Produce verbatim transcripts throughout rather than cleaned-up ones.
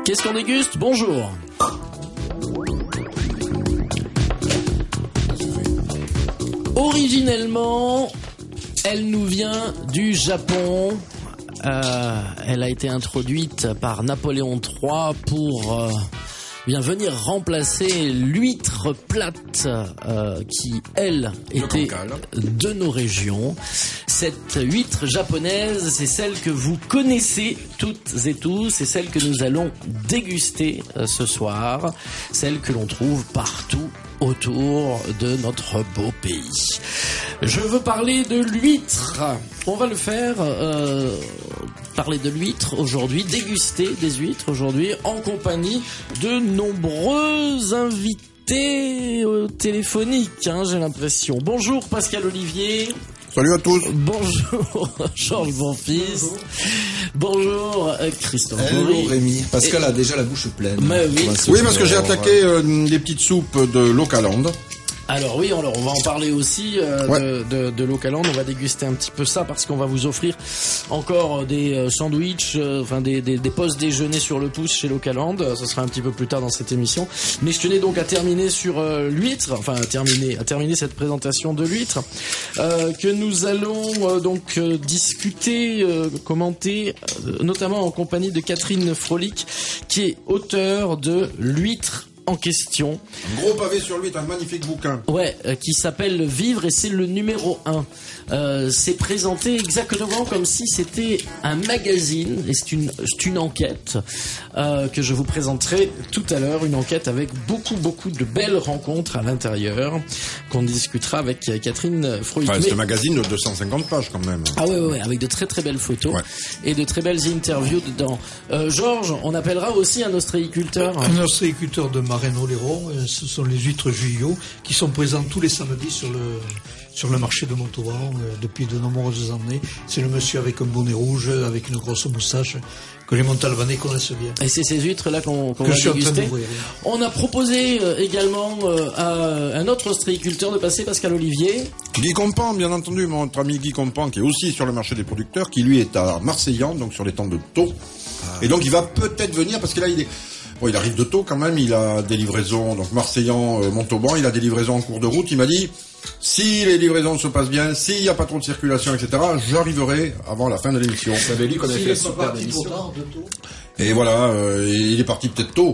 Qu'est-ce qu'on déguste? Bonjour. Originellement, elle nous vient du Japon. Euh, elle a été introduite par Napoléon trois pour euh, bien venir remplacer l'huître plate euh, qui, elle, était de nos régions. Cette huître japonaise, c'est celle que vous connaissez toutes et tous, c'est celle que nous allons déguster euh, ce soir, celle que l'on trouve partout autour de notre beau pays. Je veux parler de l'huître. On va le faire, euh, parler de l'huître aujourd'hui, déguster des huîtres aujourd'hui en compagnie de nombreux invités euh, téléphoniques, hein, j'ai l'impression. Bonjour Pascal Olivier. Salut à tous. Bonjour Georges Bonfils. Bonjour euh, Christophe. Hello Rémi. Pascal Et... a déjà la bouche pleine. Mais oui. Oui, parce que j'ai attaqué euh, les petites soupes de Localand. Alors oui, alors on va en parler aussi euh, ouais. de, de, de Localand. On va déguster un petit peu ça parce qu'on va vous offrir encore des euh, sandwichs, euh, enfin des, des, des postes déjeuner sur le pouce chez Localand. Ça sera un petit peu plus tard dans cette émission. Mais je tenais donc à terminer sur euh, l'huître, enfin à terminer, à terminer cette présentation de l'huître euh, que nous allons euh, donc euh, discuter, euh, commenter, euh, notamment en compagnie de Catherine Frolic, qui est auteure de l'huître en question. Un gros pavé sur l'huître, un magnifique bouquin. Ouais, euh, qui s'appelle Vivre et c'est le numéro un. Euh, c'est présenté exactement comme si c'était un magazine et c'est une, c'est une enquête euh, que je vous présenterai tout à l'heure, une enquête avec beaucoup beaucoup de belles rencontres à l'intérieur qu'on discutera avec Catherine Frolic. Enfin, c'est un magazine de deux cent cinquante pages quand même. Ah ouais, ouais, ouais, avec de très très belles photos ouais. et de très belles interviews dedans. Euh, Georges, on appellera aussi un ostréiculteur. Un ostréiculteur de Marennes-Oléron, ce sont les huîtres Guyot qui sont présents tous les samedis sur le sur le marché de Montauban euh, depuis de nombreuses années. C'est le monsieur avec un bonnet rouge, avec une grosse moustache, que les Montalbanais connaissent bien. Et c'est ces huîtres-là qu'on, qu'on que va je suis déguster. En train On a proposé euh, également euh, à un autre ostréiculteur de passer, Pascal Olivier. Guy Compan, bien entendu, mon ami Guy Compan, qui est aussi sur le marché des producteurs, qui lui est à Marseillan, donc sur les temps de Thau. Ah. Et donc il va peut-être venir, parce que là il est... Bon, il arrive de Thau quand même, il a des livraisons, donc Marseillan, euh, Montauban, il a des livraisons en cours de route. Il m'a dit, si les livraisons se passent bien, s'il n'y a pas trop de circulation, et cetera, j'arriverai avant la fin de l'émission. Vous savez, lui qu'on a fait la super émission. Et voilà, euh, il est parti peut-être tôt.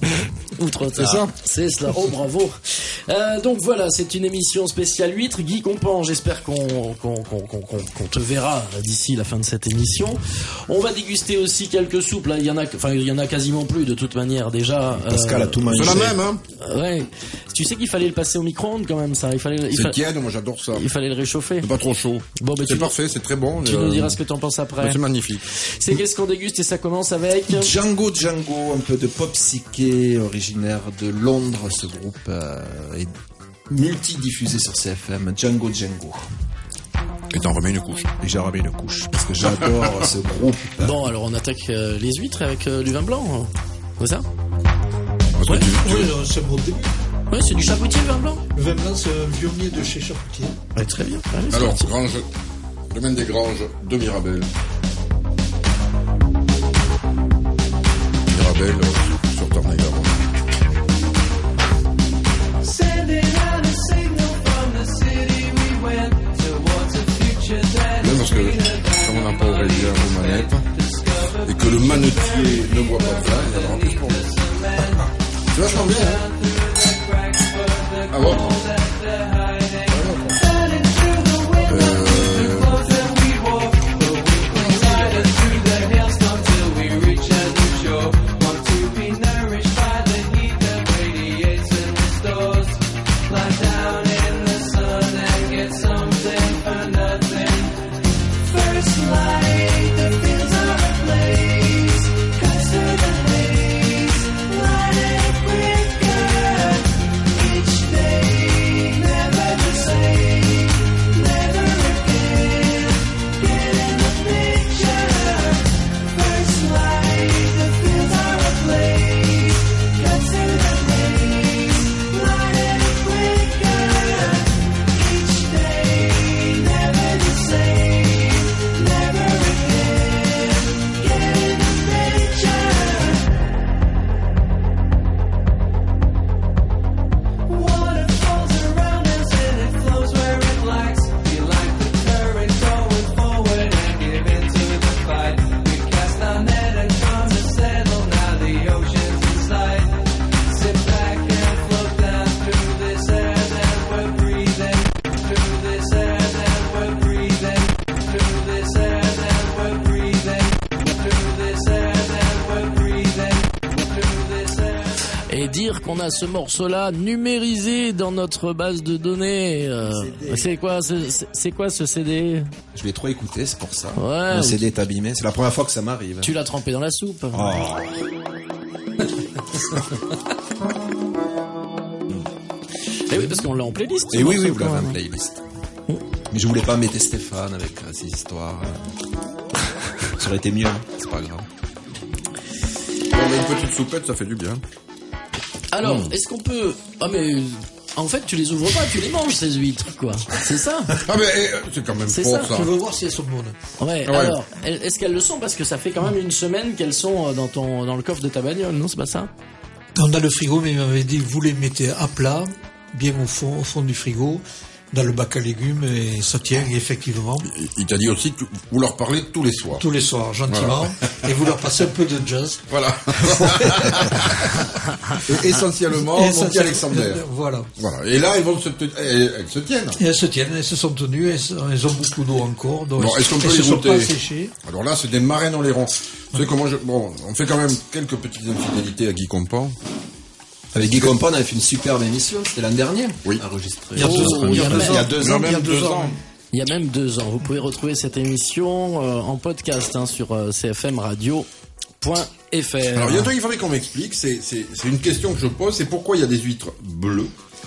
Outre c'est ça, c'est cela. Oh bravo. Euh, donc voilà, c'est une émission spéciale huître. Guy Compan, j'espère qu'on qu'on, qu'on, qu'on, qu'on te verra d'ici la fin de cette émission. On va déguster aussi quelques soupes. Là, il y en a, enfin il y en a quasiment plus de toute manière déjà. Pascal euh, a tout mangé. C'est la même, hein. Ouais. Tu sais qu'il fallait le passer au micro-ondes quand même, ça. Il fallait. Il c'est fa... tiède, moi j'adore ça. Il fallait le réchauffer. C'est pas trop chaud. Bon, bah, c'est tu... parfait, c'est très bon. Tu euh... nous diras ce que t'en penses après. Bah, c'est magnifique. C'est qu'est-ce qu'on déguste et ça commence avec Django Django, un peu de pop psyché originaire de Londres. Ce groupe euh, est multi-diffusé sur C F M. Django Django. Et t'en remets une couche. Et j'en remets une couche parce que j'adore ce groupe. Bon, alors on attaque euh, les huîtres avec euh, du vin blanc. C'est ça? Ouais. Tu, tu... Oui, c'est bon début. Oui, c'est du Chapoutier, le vin blanc. Le vin blanc, c'est un vionnier de chez Chapoutier. Ouais, très bien. Allez, alors, Grange, domaine des Granges de Mirabel. Mirabel euh, sur Tornay-Garonne. Même parce que, comme on n'a pas Aurélien aux manettes, et que le manetier ne boit pas de vin, il y en aura plus pour nous. C'est vachement bien, hein. Ah bon? Closer than haze, light it quicker. et dire qu'on a ce morceau-là numérisé dans notre base de données. Euh, c'est quoi, c'est, c'est quoi ce C D? Je l'ai trop écouté, c'est pour ça. Ouais. Le C D est abîmé. C'est la première fois que ça m'arrive. Tu l'as trempé dans la soupe. Oh. Et oui, parce qu'on l'a en playlist. Et oui, oui, vous quand l'avez en même. playlist. Mais je voulais pas mettre Stéphane avec euh, ces histoires. Ça aurait été mieux, hein. C'est pas grave. On met une petite soupette, ça fait du bien. Alors, Mm. est-ce qu'on peut... Ah mais... En fait, tu les ouvres pas, tu les manges, ces huîtres, quoi. C'est ça? Ah mais eh, c'est quand même C'est fort ça, ça. Je veux voir si elles sont bonnes. Ouais, Ouais. alors, est-ce qu'elles le sont? Parce que ça fait quand même une semaine qu'elles sont dans ton, dans le coffre de ta bagnole, non? C'est pas ça? On a le frigo, mais il m'avait dit vous les mettez à plat, bien au fond, au fond du frigo, dans le bac à légumes, et ça tient, et effectivement, Il t'a dit aussi que vous leur parlez tous les soirs. tous les soirs, gentiment, et vous leur passez un peu de jazz. Voilà. Et essentiellement, Et mon ça petit tient- Alexander. Voilà. Voilà. Et là, elles vont se, te- elles, elles se tiennent. Et elles se tiennent, elles se sont tenues, elles, sont- elles ont beaucoup d'eau encore, donc Bon, est-ce qu'on peut elles les se sont goûter pas séchées. Alors là, c'est des marraines en lairon. Tu sais comment je... Bon, on fait quand même quelques petites infidélités à Guy Compan. Avec Guy Compan, on avait fait une superbe émission. C'était l'an dernier. Oui. Enregistré. Il y a deux, Oh, il y a il y a deux même- ans. il y a deux Non, ans. même il y a deux deux ans. ans. Il y a même deux ans. Vous pouvez retrouver cette émission euh, en podcast hein, sur euh, c f m radio point f r. Alors, il y a un truc qu'il faudrait qu'on m'explique. C'est, c'est, c'est une question que je pose. C'est pourquoi il y a des huîtres bleues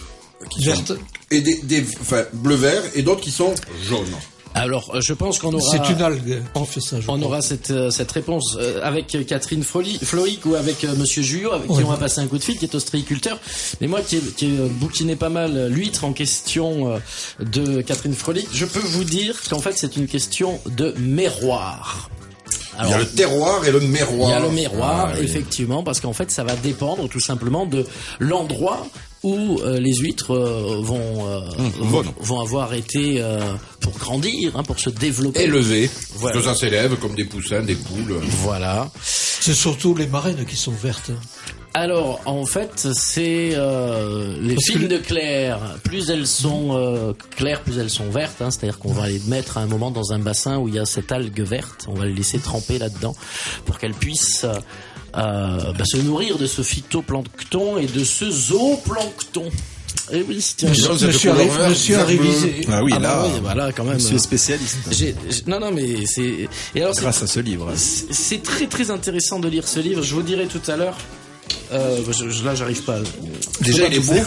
qui Vertes. sont, et des, des, enfin, bleu-vert et d'autres qui sont jaunes. Alors, euh, je pense qu'on aura... C'est une algue qui fait ça, je On crois. aura cette, euh, cette réponse euh, avec euh, Catherine Froli- Floic ou avec euh, Monsieur Juyot, avec qui Oui. on va passer un coup de fil, qui est ostréiculteur. Mais moi, qui ai, qui ai euh, bouquiné pas mal euh, l'huître en question euh, de Catherine Frolic, je peux vous dire qu'en fait, c'est une question de méroir. Il y a le terroir et le méroir. Il y a le miroir, Ah, oui. effectivement, parce qu'en fait, ça va dépendre tout simplement de l'endroit où euh, les huîtres euh, vont, euh, Mmh, vont, bon. vont avoir été euh, pour grandir, hein, pour se développer. Élevé. Voilà. Que ça s'élève comme des poussins, des poules. Voilà. C'est surtout les marraines qui sont vertes. Alors, en fait, c'est euh, les Parce que fines le- de clair. Plus elles sont euh, claires, plus elles sont vertes. Hein, c'est-à-dire qu'on va les mettre à un moment dans un bassin où il y a cette algue verte. On va les laisser tremper là-dedans pour qu'elles puissent euh, euh, bah, se nourrir de ce phytoplancton et de ce zooplancton. Et oui, tiens. Dis donc, Je cette suis couleur arri- vert, je suis vert révisé. Ah oui, Ah bah là, oui, voilà, quand même. je suis spécialiste. J'ai- j'ai- non, non, mais c'est. Et alors, c'est Grâce à ce livre. C'est c'est très très intéressant de lire ce livre. Je vous dirai tout à l'heure. Euh, je, je- là, j'arrive pas. Déjà, il est beau.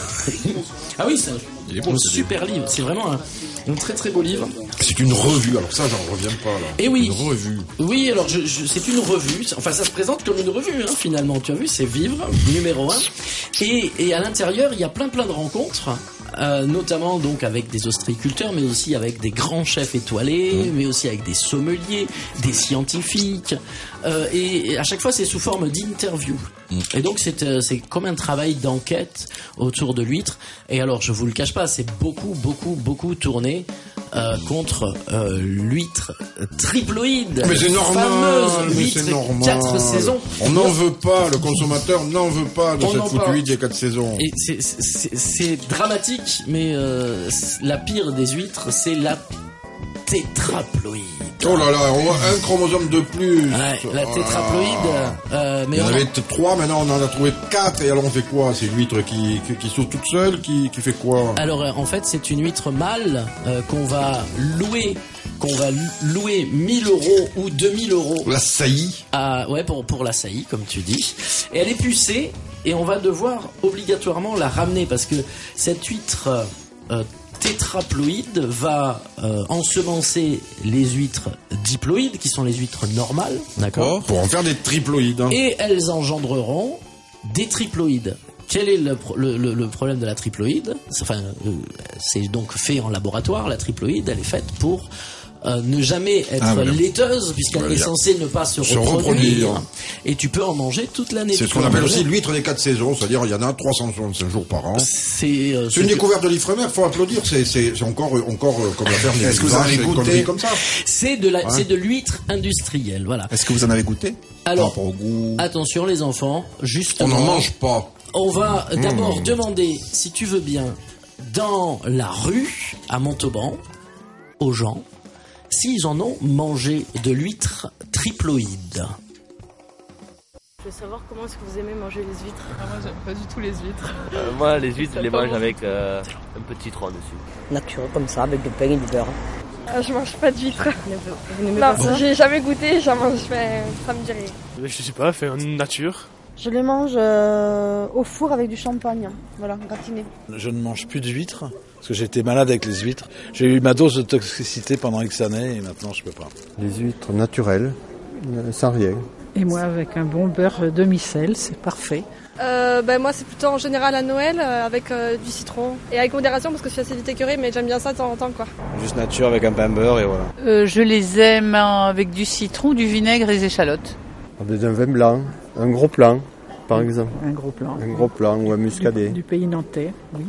Ah oui, c'est un, Il est beau, un ce super livre. C'est vraiment un, un très très beau livre. C'est une revue. Alors ça, j'en reviens pas là. Et oui. Une revue. Oui, alors je, je- c'est une revue. Enfin, ça se présente comme une revue, hein, finalement. Tu as vu, c'est Vivre, numéro un. Et, et à l'intérieur, il y a plein plein de rencontres. Euh, notamment donc avec des ostréiculteurs, mais aussi avec des grands chefs étoilés, mais aussi avec des sommeliers, des scientifiques, euh, et, et à chaque fois c'est sous forme d'interview. Et donc c'est euh, c'est comme un travail d'enquête autour de l'huître. Et alors je vous le cache pas, c'est beaucoup beaucoup beaucoup tourné euh, contre euh, l'huître triploïde, Mais c'est normal, fameuse mais huître c'est normal. quatre saisons. On n'en veut pas, le consommateur n'en veut pas de On cette en foutue parle. huître des quatre saisons. Et c'est- c'est c'est dramatique, mais euh, la pire des huîtres, c'est la tétraploïde. Oh là là, on voit un chromosome de plus. Ouais, la Ah. tétraploïde, euh, mais Il y en on- avait t- trois, maintenant on en a trouvé quatre. Et alors on fait quoi? C'est une huître qui, qui, qui s'ouvre toute seule, qui, qui fait quoi? alors euh, en fait c'est une huître mâle euh, qu'on va louer, qu'on va louer mille euros ou deux mille euros La saillie. à, ouais, pour, pour la saillie, comme tu dis. Et elle est pucée, et on va devoir obligatoirement la ramener, parce que cette huître euh, tétraploïde va euh, ensemencer les huîtres diploïdes, qui sont les huîtres normales, d'accord? Pour en faire des triploïdes. hein. Et elles engendreront des triploïdes. Quel est le, pro- le, le- le problème de la triploïde? Enfin, euh, c'est donc fait en laboratoire. La triploïde, elle est faite pour euh, ne jamais être Ah, voilà. laiteuse, puisqu'elle Voilà. est censée ne pas se, Se reproduire. reproduire. Et tu peux en manger toute l'année. C'est Tu ce qu'on peux en appelle manger- aussi l'huître des quatre saisons, c'est-à-dire il y en a trois cent soixante-cinq jours par an. C'est euh, C'est une ce que- découverte de l'Ifremer, faut applaudir, c'est, c'est, c'est encore, encore euh, comme l'affaire des Est-ce que vous vaches avez et goûté conneries comme ça. c'est de la, c'est de l'huître industrielle, voilà. Est-ce que vous en avez goûté? Alors, Par rapport au goût. attention les enfants, On justement. n'en mange pas. On va d'abord Mmh. demander, si tu veux bien, dans la rue, à Montauban, aux gens, s'ils en ont mangé de l'huître triploïde. Je veux savoir comment est-ce que vous aimez manger les huîtres. Ah, moi, j'aime pas du tout les huîtres. Euh, moi, les huîtres, je les mange avec euh, un peu de citron dessus. Nature, comme ça, avec du pain et du beurre. Euh, je mange pas d'huîtres. Vous n'aimez Non, pas ça? j'ai jamais goûté, j'en mange, mais ça me dit rien. Je sais pas, fait en nature. Je les mange euh, au four avec du champagne, voilà, gratiné. Je ne mange plus d'huîtres, parce que j'ai été malade avec les huîtres. J'ai eu ma dose de toxicité pendant X années et maintenant je peux pas. Les huîtres naturelles, sans rien. Et moi avec un bon beurre demi-sel, c'est parfait. Euh, ben moi c'est plutôt en général à Noël euh, avec euh, du citron et avec modération parce que je suis assez vite écœurée, mais j'aime bien ça de temps en temps quoi. Juste nature avec un pain beurre et voilà. Euh, je les aime avec du citron, du vinaigre et des échalotes. Avec un vin blanc, un gros plan par exemple. Un gros plan. Un gros plan ou un muscadet. Du, du pays nantais, oui.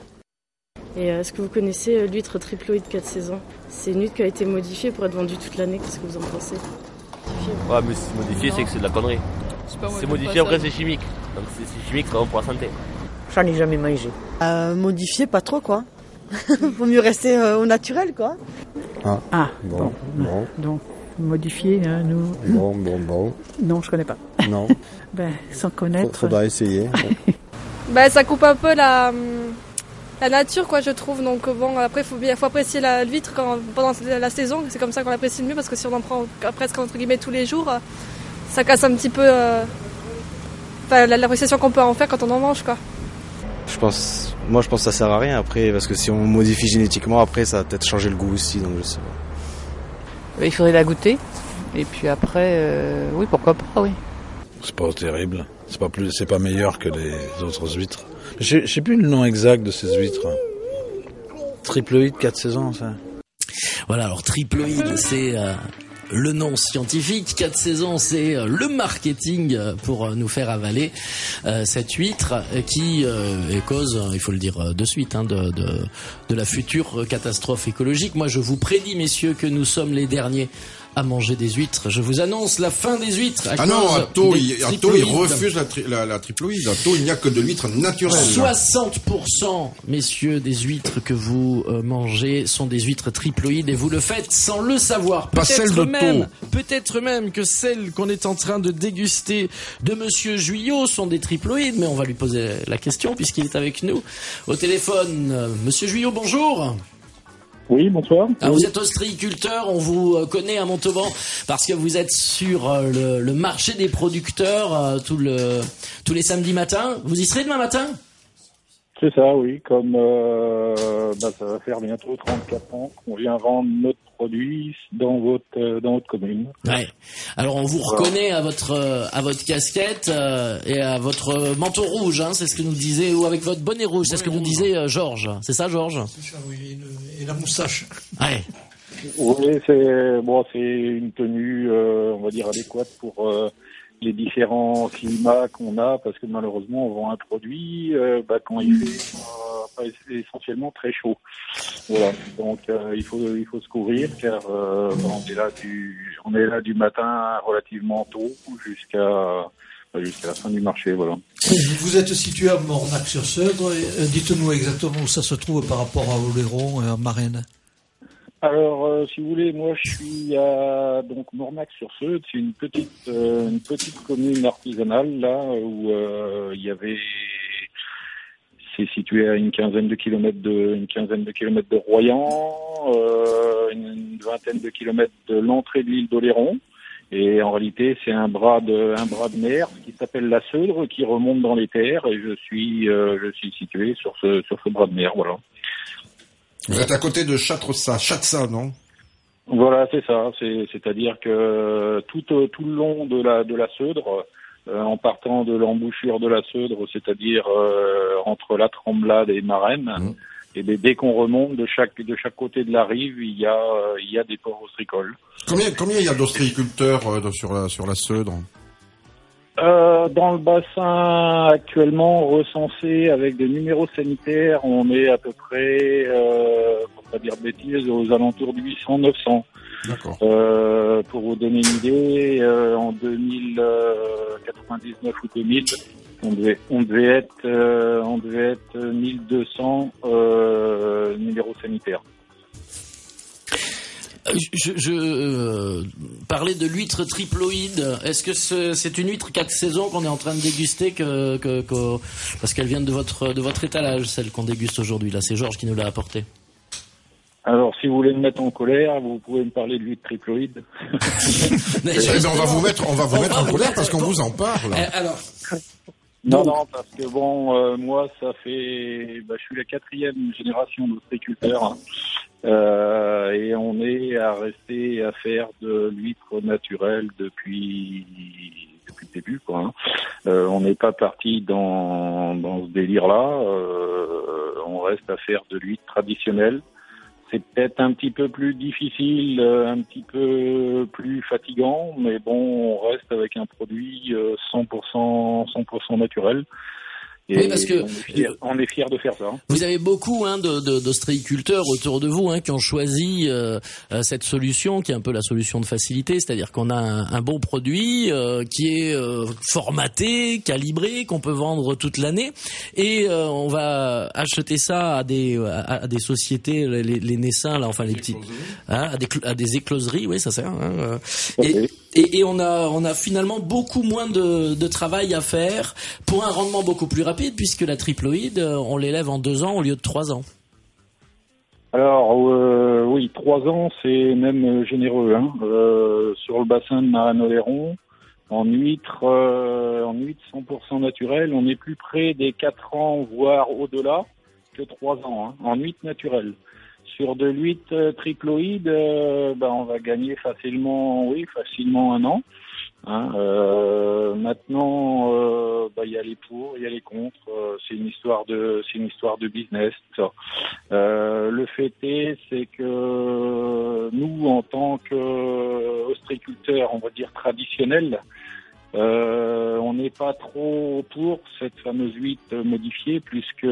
Et euh, est-ce que vous connaissez euh, l'huître triploïde quatre saisons? C'est une huître qui a été modifiée pour être vendue toute l'année. Qu'est-ce que vous en pensez? Ouais, mais c'est modifié, c'est que c'est de la connerie. C'est modifié, après c'est chimique. Donc c'est, c'est chimique, c'est bon pour la santé. J'en ai jamais mangé. Euh, modifié, pas trop quoi. Vaut mieux rester euh, au naturel quoi. Ah, ah bon, bon. bon. Donc, modifié, hein, nous... Bon, bon, bon. Non, je connais pas. Non. Ben, sans connaître... Faudra essayer. Bon. Ben, ça coupe un peu la, la nature quoi je trouve, donc bon après il faut, faut apprécier la l'huître quand, pendant la saison, c'est comme ça qu'on l'apprécie le mieux parce que si on en prend presque entre guillemets tous les jours, ça casse un petit peu euh, enfin, l'appréciation qu'on peut en faire quand on en mange quoi. Je pense, moi je pense que ça sert à rien après parce que si on modifie génétiquement après ça va peut-être changer le goût aussi, donc je sais pas. Il faudrait la goûter et puis après euh, oui pourquoi pas oui. C'est pas terrible, c'est pas plus, c'est pas meilleur que les autres huîtres. Je sais plus le nom exact de ces huîtres. Triploïde quatre saisons, ça. Voilà, alors triploïde, c'est euh, le nom scientifique. Quatre saisons, c'est euh, le marketing pour euh, nous faire avaler euh, cette huître euh, qui euh, est cause, euh, il faut le dire euh, de suite, hein, de, de, de la future catastrophe écologique. Moi, je vous prédis, messieurs, que nous sommes les derniers à manger des huîtres. Je vous annonce la fin des huîtres. À ah non, à Thau, il, il refuse la, tri, la, la triploïde. À Thau, il n'y a que de l'huître naturelle. soixante pour cent, messieurs, des huîtres que vous euh, mangez sont des huîtres triploïdes et vous le faites sans le savoir. Pas celle de même, Thau. Peut-être même que celles qu'on est en train de déguster de Monsieur Juillot sont des triploïdes, mais on va lui poser la question puisqu'il est avec nous au téléphone. Euh, Monsieur Juillot, bonjour. Oui, bonsoir. Ah, vous êtes ostréiculteur, on vous connaît à Montauban parce que vous êtes sur le, le marché des producteurs euh, tout le, tous les samedis matins. Vous y serez demain matin? C'est ça, oui. Comme euh, bah, ça va faire bientôt trente-quatre ans qu'on vient vendre notre produit dans votre euh, dans votre commune. Ouais. Alors on vous reconnaît à votre euh, à votre casquette euh, et à votre manteau rouge, hein, c'est ce que nous disait, ou avec votre bonnet rouge, c'est ce que nous disait euh, Georges. C'est ça, Georges? C'est ça, oui, et, le, et la moustache. Ouais. Oui, c'est bon, c'est une tenue, euh, on va dire adéquate pour euh, les différents climats qu'on a, parce que malheureusement on vend un produit euh, bah, quand il fait euh, essentiellement très chaud. Voilà, donc euh, il faut il faut se couvrir car euh, on est là du on est là du matin relativement tôt jusqu'à jusqu'à la fin du marché. Voilà. Vous êtes situé à Mornac-sur-Seudre. Dites-nous exactement où ça se trouve par rapport à Oléron et à Marennes. Alors, euh, si vous voulez, moi, je suis à donc Mornac-sur-Seudre. C'est une petite, euh, une petite commune artisanale là où euh, il y avait. C'est situé à une quinzaine de kilomètres de, une quinzaine de kilomètres de Royan, euh, une vingtaine de kilomètres de l'entrée de l'île d'Oléron. Et en réalité, c'est un bras de, un bras de mer qui s'appelle la Seudre, qui remonte dans les terres. Et je suis, euh, je suis situé sur ce, sur ce bras de mer, voilà. Vous êtes à côté de Châtressa, Chatsa, non? Voilà, c'est ça. C'est, c'est-à-dire que tout, tout le long de la, de la Seudre, euh, en partant de l'embouchure de la Seudre, c'est-à-dire euh, entre la Tremblade et Marennes, mmh. et bien, dès qu'on remonte de chaque, de chaque côté de la rive, il y a, euh, il y a des ports ostricoles. Combien, combien il y a d'ostréiculteurs euh, sur la, sur la Seudre? Euh, dans le bassin actuellement recensé avec des numéros sanitaires, on est à peu près, euh, pour pas dire de bêtises, aux alentours de huit cents neuf cents. D'accord. Euh, pour vous donner une idée, euh, en deux mille quatre-vingt-dix-neuf ou deux mille, on devait, on devait être, euh, on devait être mille deux cents euh, numéros sanitaires. Je, je euh, parlais de l'huître triploïde. Est-ce que c'est, c'est une huître quatre saisons qu'on est en train de déguster que, que, que parce qu'elle vient de votre de votre étalage, celle qu'on déguste aujourd'hui. Là, c'est Georges qui nous l'a apportée. Alors, si vous voulez me mettre en colère, vous pouvez me parler de l'huître triploïde. Mais eh ben, on va vous mettre, on va vous on mettre va en vous colère mettre parce qu'on vous en parle. Eh, alors. Non, non, parce que bon, euh, moi, ça fait, bah, je suis la quatrième génération d'ostréiculteurs, hein. euh, et on est à rester à faire de l'huître naturelle depuis depuis le début, quoi. Hein. Euh, on n'est pas parti dans dans ce délire-là. Euh, on reste à faire de l'huître traditionnelle. C'est peut-être un petit peu plus difficile, un petit peu plus fatigant, mais bon, on reste avec un produit cent pour cent, cent pour cent naturel. Et oui, parce que on est fiers, on est fiers de faire ça. Hein. Vous avez beaucoup hein, de, de, d'ostréiculteurs autour de vous hein, qui ont choisi euh, euh, cette solution, qui est un peu la solution de facilité, c'est-à-dire qu'on a un, un bon produit euh, qui est euh, formaté, calibré, qu'on peut vendre toute l'année, et euh, on va acheter ça à des à, à des sociétés, les, les naissins là, enfin les petites, hein, à des à des écloseries, oui, ça sert. Hein, euh, et, et, et on a on a finalement beaucoup moins de, de travail à faire pour un rendement beaucoup plus rapide. Puisque la triploïde, on l'élève en deux ans au lieu de trois ans. Alors euh, oui, trois ans, c'est même généreux. Hein. Euh, sur le bassin de Marano-les-Ronds, en huître, euh, en huître cent pour cent naturel, on est plus près des quatre ans, voire au-delà, que trois ans, hein, en huître naturelle. Sur de l'huître triploïde, euh, ben, on va gagner facilement, oui, facilement un an. Hein, euh, maintenant, euh, bah, y a les pour, il y a les contre. Euh, c'est une histoire de, c'est une histoire de business. Tout ça. Euh, le fait est, c'est que nous, en tant qu'ostréiculteurs, on va dire traditionnels, euh, on n'est pas trop pour cette fameuse huître modifiée, puisque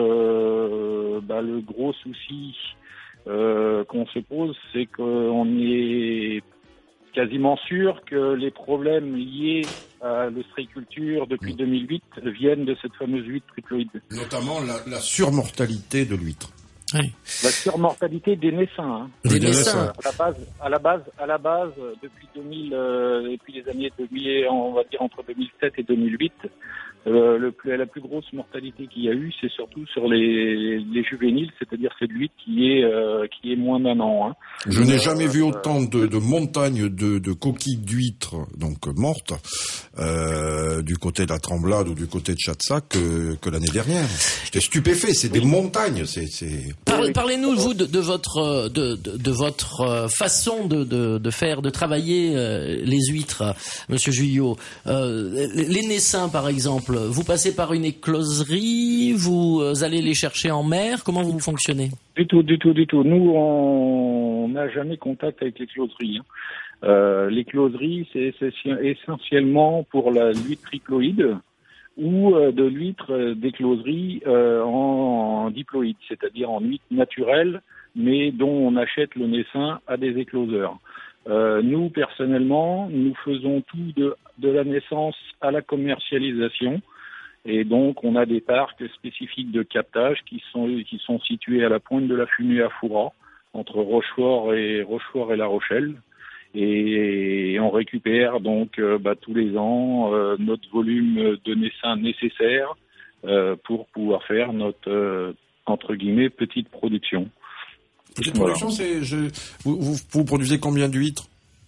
euh, bah, le gros souci euh, qu'on se pose, c'est qu'on est quasiment sûr que les problèmes liés à l'ostréiculture depuis deux mille huit viennent de cette fameuse huître triploïde. Notamment la, la surmortalité de l'huître. Oui. La surmortalité des naissins. Hein. Des naissins. À la base, à la base, à la base, depuis deux mille, euh, depuis les années deux mille, on va dire entre deux mille sept et deux mille huit, euh, le plus, la plus grosse mortalité qu'il y a eu, c'est surtout sur les, les juvéniles, c'est-à-dire c'est de l'huître qui est, euh, qui est moins d'un an. Hein. Je n'ai euh, jamais vu autant de, de montagnes de, de coquilles d'huîtres, donc mortes, euh, du côté de la Tremblade ou du côté de Chatsac que, que l'année dernière. J'étais stupéfait, c'est des montagnes, c'est, c'est... Parlez, parlez-nous vous de, de votre de, de, de votre façon de, de, de faire, de travailler euh, les huîtres, Monsieur Juillot. Euh, les naissins, par exemple, vous passez par une écloserie, vous allez les chercher en mer. Comment vous fonctionnez? Du tout, du tout, du tout. Nous, on n'a jamais contact avec l'écloserie. Hein. Euh, l'écloserie, c'est, c'est essentiellement pour la l'huître triploïde ou euh, de l'huître euh, d'écloserie euh, en, en diploïde, c'est-à-dire en huître naturelle, mais dont on achète le naissin à des écloseurs. Euh, nous, personnellement, nous faisons tout de, de la naissance à la commercialisation, et donc on a des parcs spécifiques de captage qui sont qui sont situés à la pointe de la Fumée à Fouras, entre Rochefort et Rochefort et La Rochelle. Et on récupère donc euh, bah, tous les ans euh, notre volume de naissins nécessaire euh, pour pouvoir faire notre euh, entre guillemets petite production. Petite Voilà. production, c'est je, vous, vous, vous produisez combien d'huîtres?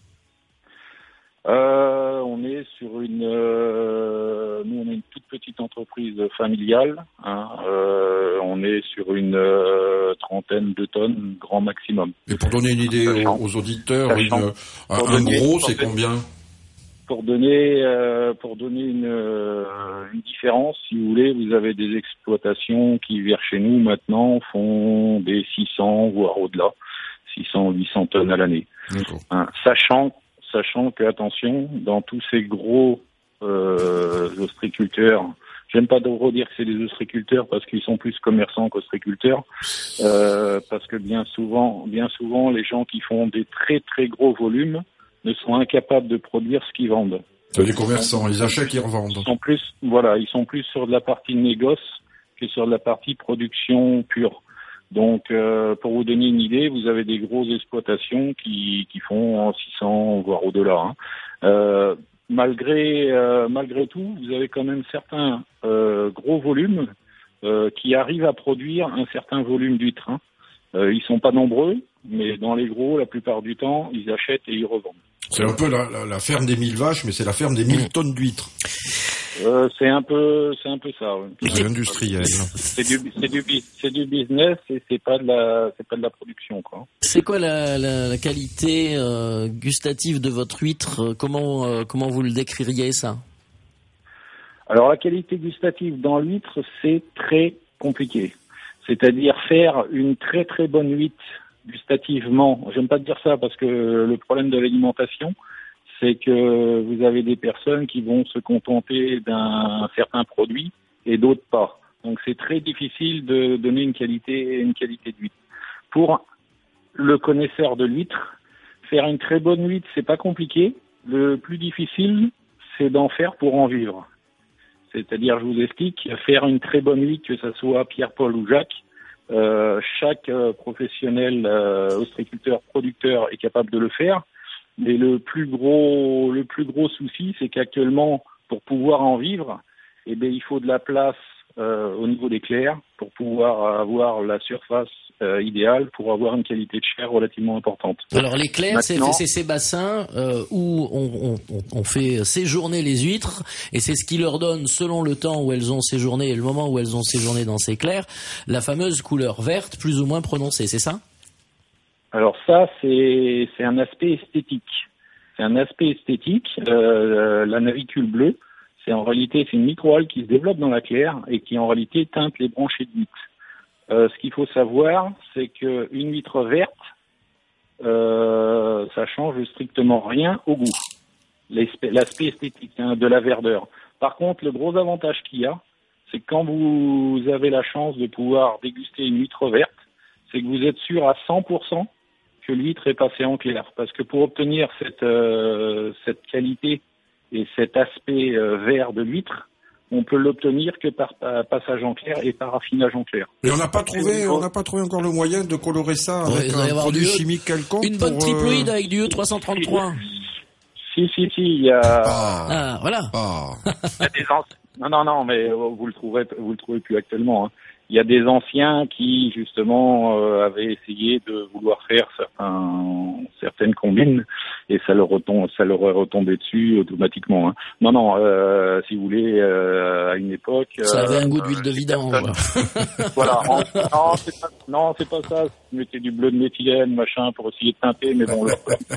Euh, on est sur une, euh, nous on est une toute petite entreprise familiale. Hein, euh, on est sur une euh, trentaine de tonnes, grand maximum. Et pour donner une idée aux, aux auditeurs, une, un, un gros, c'est combien? Pour donner, euh, pour donner une, euh, une différence, si vous voulez, vous avez des exploitations qui vers chez nous maintenant font des six cents voire au-delà, six cents huit cents tonnes à l'année. Hein, sachant Sachant que, attention, dans tous ces gros euh, ostréiculteurs, j'aime pas trop dire que c'est des ostréiculteurs parce qu'ils sont plus commerçants qu'ostréiculteurs, euh, parce que bien souvent, bien souvent, les gens qui font des très très gros volumes ne sont incapables de produire ce qu'ils vendent. C'est des commerçants, ils achètent, ils revendent. Ils sont plus, voilà, ils sont plus sur de la partie négoce que sur de la partie production pure. Donc, euh, pour vous donner une idée, vous avez des grosses exploitations qui, qui font six cents, voire au-delà. Hein. Euh, malgré, euh, malgré tout, vous avez quand même certains euh, gros volumes euh, qui arrivent à produire un certain volume d'huîtres. Hein. Euh, ils sont pas nombreux, mais dans les gros, la plupart du temps, ils achètent et ils revendent. C'est un peu la, la, la ferme des mille vaches, mais c'est la ferme des mille tonnes d'huîtres. Euh, c'est un peu, c'est un peu ça. Ouais. C'est industriel. C'est du, c'est du, c'est du business et c'est pas de la, c'est pas de la production, quoi. C'est quoi la, la, la qualité euh, gustative de votre huître? Comment, euh, comment vous le décririez, ça? Alors, la qualité gustative dans l'huître, c'est très compliqué. C'est-à-dire faire une très très bonne huître gustativement. J'aime pas dire ça parce que le problème de l'alimentation, c'est que vous avez des personnes qui vont se contenter d'un certain produit et d'autres pas. Donc c'est très difficile de donner une qualité, une qualité d'huître. Pour le connaisseur de l'huître, faire une très bonne huître, c'est pas compliqué. Le plus difficile, c'est d'en faire pour en vivre. C'est-à-dire, je vous explique, faire une très bonne huître, que ce soit Pierre-Paul ou Jacques, euh, chaque euh, professionnel euh, ostréiculteur, producteur est capable de le faire. Mais le plus gros, le plus gros souci, c'est qu'actuellement, pour pouvoir en vivre, eh bien, il faut de la place euh, au niveau des clairs pour pouvoir avoir la surface euh, idéale pour avoir une qualité de chair relativement importante. Alors les clairs, Maintenant, c'est, c'est ces bassins euh, où on, on, on fait séjourner les huîtres et c'est ce qui leur donne, selon le temps où elles ont séjourné et le moment où elles ont séjourné dans ces clairs, la fameuse couleur verte plus ou moins prononcée, c'est ça ? Alors ça, c'est, c'est un aspect esthétique. C'est un aspect esthétique. Euh, la navicule bleue, c'est en réalité c'est une microalgue qui se développe dans la claire et qui en réalité teinte les branchies d'huître. Euh, ce qu'il faut savoir, c'est qu'une huître verte, euh, ça change strictement rien au goût. L'aspect, l'aspect esthétique hein, de la verdeur. Par contre, le gros avantage qu'il y a, c'est que quand vous avez la chance de pouvoir déguster une huître verte, c'est que vous êtes sûr à cent pour cent que l'huître est passée en clair. Parce que pour obtenir cette, euh, cette qualité et cet aspect euh, vert de l'huître, on peut l'obtenir que par, par passage en clair et par affinage en clair. Et on n'a pas trouvé, on n'a pas trouvé encore le moyen de colorer ça avec ouais, un produit chimique quelconque. Une bonne pour, triploïde euh... avec du E trois cent trente-trois. Si, si, si, il y a... Ah, ah voilà. Ah. Il y a des anciens... Non, non, non, mais vous le trouverez, vous le trouvez plus actuellement, hein. Il y a des anciens qui, justement, euh, avaient essayé de vouloir faire certains, certaines combines et ça leur, retombe, ça leur est retombé dessus automatiquement. Hein. Non, non, euh, si vous voulez, euh, à une époque... Ça avait euh, un goût d'huile de vidange. Voilà. En, non, c'est pas, non, c'est pas ça. Vous mettez du bleu de méthylène, machin, pour essayer de teinter, mais bon, là,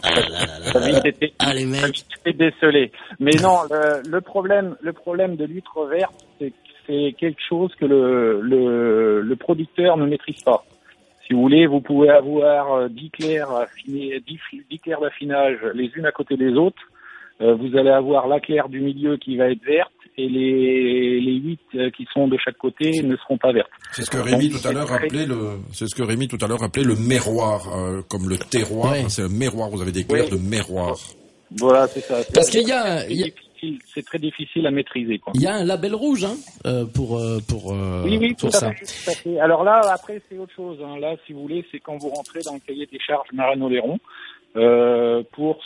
ça a vite été, Allez, mec. été décelé. Mais non, le, le problème, le problème de l'huître verte, c'est que c'est quelque chose que le, le, le producteur ne maîtrise pas. Si vous voulez, vous pouvez avoir dix clairs affinés, dix, dix clairs d'affinage les unes à côté des autres. Euh, vous allez avoir la claire du milieu qui va être verte et les, les huit qui sont de chaque côté ne seront pas vertes. C'est ce que Rémi tout à l'heure appelait le, c'est ce que Rémi tout à l'heure appelait le miroir, euh, comme le terroir. Ouais. C'est le miroir. Vous avez des clairs oui. de miroir. Voilà, c'est ça. C'est Parce qu'il y a, il y a... c'est très difficile à maîtriser, quoi. Il y a un label rouge, hein, euh, pour euh, pour euh, oui, oui, pour tout ça. À fait, tout à fait. Alors là, après, c'est autre chose. Hein. Là, si vous voulez, c'est quand vous rentrez dans le cahier des charges Marraine-Oléron euh, pour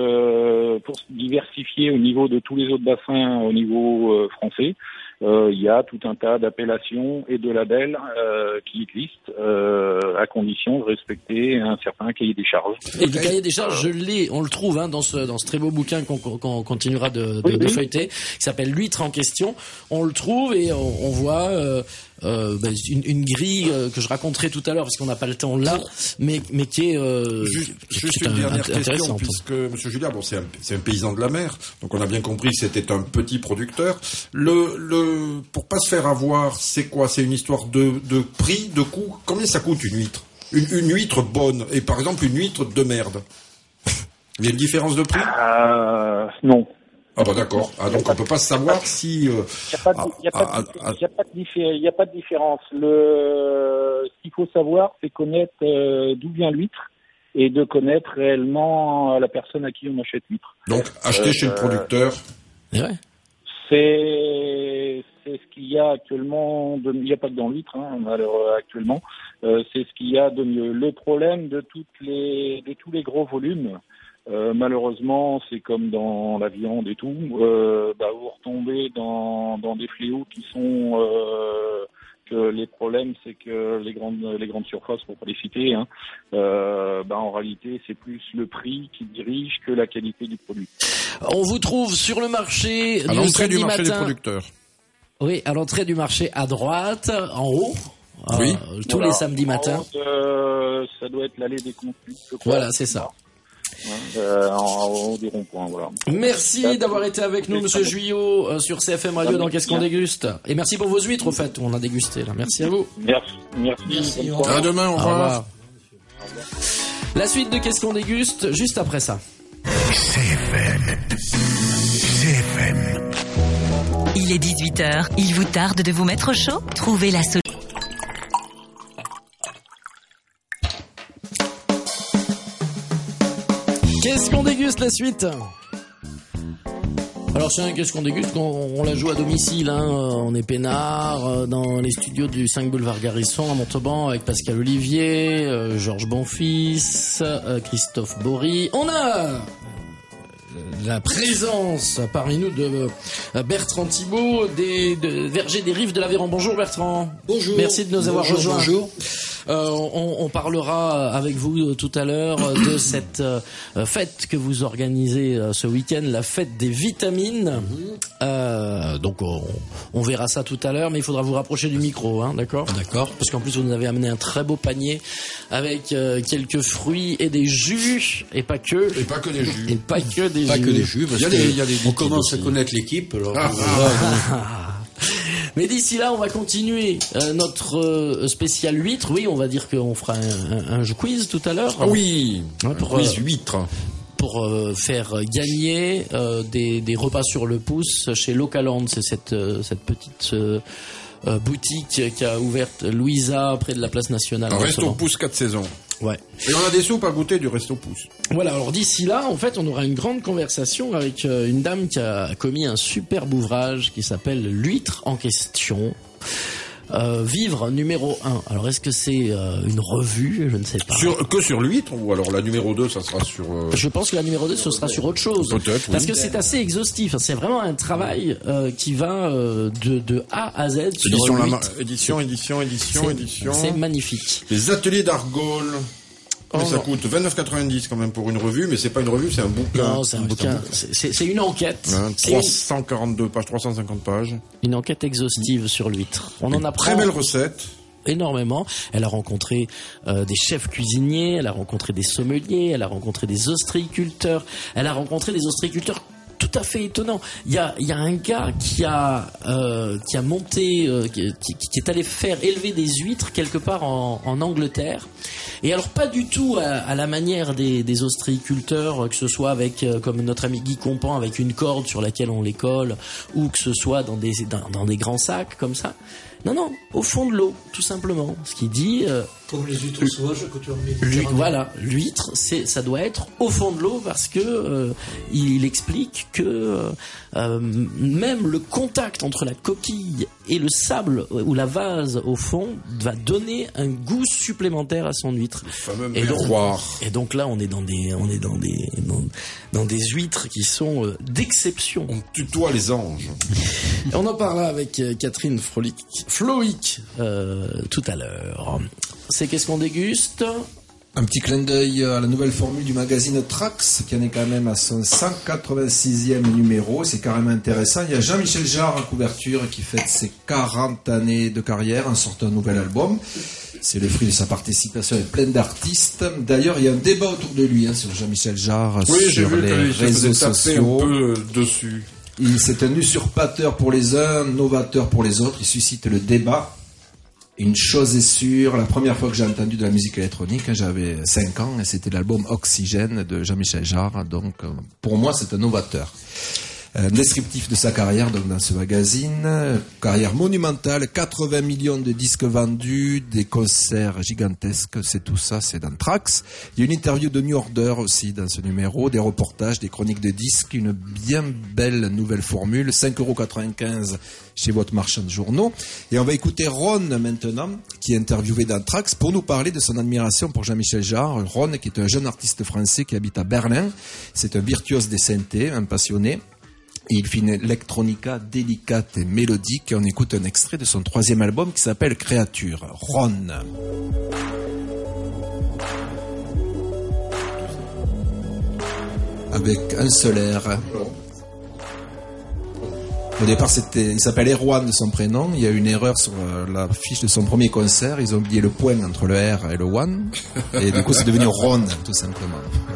se pour se diversifier au niveau de tous les autres bassins au niveau euh, français. Il euh, y a tout un tas d'appellations et de labels euh, qui existent euh, à condition de respecter un certain cahier des charges. Et le cahier des charges, je l'ai, on le trouve hein, dans ce dans ce très beau bouquin qu'on, qu'on continuera de, de, oui, de oui. feuilleter, qui s'appelle L'huître en question. On le trouve et on, on voit euh, euh, ben, une, une grille euh, que je raconterai tout à l'heure parce qu'on n'a pas le temps là, mais mais qui est euh, juste, qui, juste qui est une un, dernière question puisque Monsieur Julliard, bon c'est un, c'est un paysan de la mer, donc on a bien compris que c'était un petit producteur. Le le pour pas se faire avoir, c'est quoi? C'est une histoire de, de prix, de coût. Combien ça coûte une huître? Une, une huître bonne et par exemple une huître de merde. Il y a une différence de prix? euh, Non. Ah bah d'accord. Ah, donc on peut pas savoir si. Il n'y a pas de différence. Le, ce qu'il faut savoir, c'est connaître euh, d'où vient l'huître et de connaître réellement la personne à qui on achète l'huître. Donc acheter euh, chez le producteur. Ouais. C'est c'est, c'est ce qu'il y a actuellement. De, il n'y a pas que dans l'huître, hein, alors, actuellement. Euh, c'est ce qu'il y a de mieux. Le problème de toutes les, de tous les gros volumes, euh, malheureusement, c'est comme dans la viande et tout. Euh, bah, vous retombez dans, dans des fléaux qui sont euh, que les problèmes, c'est que les grandes, les grandes surfaces, pour pas les citer, hein, euh, bah, en réalité, c'est plus le prix qui dirige que la qualité du produit. On vous trouve sur le marché à l'entrée du marché matin. des producteurs. Oui, à l'entrée du marché à droite, en haut. Oui. Euh, tous voilà. les samedis matins. En haut, euh, ça doit être l'allée des conflits. Voilà, c'est ça. Euh, en haut des ronds-points, voilà. Merci ça, d'avoir été avec nous, Monsieur Juillot, euh, sur C F M Radio dans Qu'est-ce qu'on déguste. Et merci pour vos huîtres, au fait, on a dégusté là. Merci à vous. Merci. Merci. merci à demain, au revoir. Au revoir. La suite de Qu'est-ce qu'on déguste, juste après ça. C F M. C F M. Il est dix-huit heures. Il vous tarde de vous mettre au chaud? Trouvez la solution. Qu'est-ce qu'on déguste, la suite? Alors c'est un Qu'est-ce qu'on déguste, on, on la joue à domicile, hein. On est peinard dans les studios du cinq boulevard Garisson à Montauban avec Pascal Olivier, euh, Georges Bonfils, euh, Christophe Bory. On a la présence parmi nous de Bertrand Thibault des de Vergers des Rives de l'Aveyron. Bonjour Bertrand. Bonjour. Merci de nous avoir bonjour, rejoints. Bonjour. Euh, on, on parlera avec vous tout à l'heure de cette euh, fête que vous organisez euh, ce week-end, la fête des vitamines. Euh, donc on, on verra ça tout à l'heure, mais il faudra vous rapprocher du micro, hein, d'accord ? D'accord. Parce qu'en plus vous nous avez amené un très beau panier avec euh, quelques fruits et des jus, et pas que. Et pas que des jus. Et pas que des pas jus. que des jus, parce il y a que des, il y a des on commence aussi à connaître l'équipe. Alors ah, ah, mais d'ici là, on va continuer euh, notre euh, spécial huître. Oui, on va dire qu'on fera un, un, un quiz tout à l'heure. Ah oui, hein, pour, un quiz euh, huître. Pour euh, faire gagner euh, des, des repas sur le pouce chez Localand. C'est cette, euh, cette petite euh, euh, boutique qui a ouverte Louisa près de la place nationale. Un resto pouce quatre saisons. Ouais. Et on a des soupes à goûter du resto pouce. Voilà, alors d'ici là, en fait, on aura une grande conversation avec euh, une dame qui a commis un superbe ouvrage qui s'appelle L'huître en question. Euh, Vivre numéro un. Alors est-ce que c'est euh, une revue? Je ne sais pas. Sur, que sur l'huître, ou alors la numéro deux, ça sera sur... Euh... Je pense que la numéro deux, ce sera sur autre chose. Peut-être, oui. Parce que c'est assez exhaustif. C'est vraiment un travail euh, qui va euh, de, de A à Z sur édition, l'huître. la, édition, édition, édition, c'est, édition. C'est magnifique. Les ateliers d'Argol. Oh mais ça non. coûte vingt-neuf quatre-vingt-dix quand même pour une revue, mais c'est pas une revue, c'est un bouquin. Non, c'est un, ouais, bouquin. un bouquin. C'est, c'est, c'est une enquête. Hein, c'est trois cent quarante-deux pages, trois cent cinquante pages. Une enquête exhaustive sur l'huître. On une en apprend. Très belle recette. Énormément. Elle a rencontré euh, des chefs cuisiniers, elle a rencontré des sommeliers, elle a rencontré des ostréiculteurs, elle a rencontré des ostréiculteurs tout à fait étonnants. Il y a, il y a un gars qui a euh, qui a monté, euh, qui, qui est allé faire élever des huîtres quelque part en, en Angleterre. Et alors pas du tout à, à la manière des, des ostréiculteurs, que ce soit avec euh, comme notre ami Guy Compan avec une corde sur laquelle on les colle, ou que ce soit dans des dans, dans des grands sacs comme ça. Non, non, au fond de l'eau, tout simplement. Ce qui dit... Euh, Comme les huîtres sauvages que tu as mis. L'huître, voilà, l'huître, c'est, ça doit être au fond de l'eau parce que euh, il explique que euh, même le contact entre la coquille et le sable ou la vase au fond va donner un goût supplémentaire à son huître. Le fameux et donc, miroir. et donc là, on est dans des, on est dans des, dans, dans des huîtres qui sont euh, d'exception. On tutoie les anges. Et on en parlera avec euh, Catherine Frolic, Floic euh, tout à l'heure. C'est qu'est-ce qu'on déguste? Un petit clin d'œil à la nouvelle formule du magazine Trax, qui en est quand même à son cent quatre-vingt-sixième numéro. C'est carrément intéressant. Il y a Jean-Michel Jarre en couverture qui fête ses quarante années de carrière en sortant un nouvel album. C'est le fruit de sa participation avec plein d'artistes. D'ailleurs, il y a un débat autour de lui hein, sur Jean-Michel Jarre, oui, sur j'ai vu les réseaux sociaux. Un peu dessus. Il, c'est un usurpateur pour les uns, novateur pour les autres. Il suscite le débat. Une chose est sûre, la première fois que j'ai entendu de la musique électronique, j'avais cinq ans, et c'était l'album Oxygène de Jean-Michel Jarre. Donc, pour moi, c'est un novateur. Un descriptif de sa carrière donc dans ce magazine, carrière monumentale, quatre-vingts millions de disques vendus, des concerts gigantesques, c'est tout ça, c'est dans Trax. Il y a une interview de New Order aussi dans ce numéro, des reportages, des chroniques de disques, une bien belle nouvelle formule, cinq euros quatre-vingt-quinze chez votre marchand de journaux. Et on va écouter Ron maintenant, qui est interviewé dans Trax pour nous parler de son admiration pour Jean-Michel Jarre. Ron, qui est un jeune artiste français qui habite à Berlin, c'est un virtuose des synthés, un passionné. Et il fait une electronica délicate et mélodique. Et on écoute un extrait de son troisième album qui s'appelle Créature. Ron. Avec un seul air. Au départ, c'était, il s'appelle Erwan de son prénom. Il y a une erreur sur la fiche de son premier concert. Ils ont oublié le point entre le R et le one. Et du coup, c'est devenu Ron, tout simplement.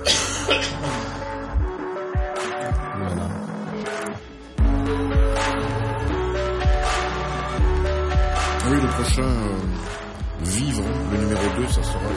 Oui, le prochain euh, Vivre, le numéro deux, ça sera...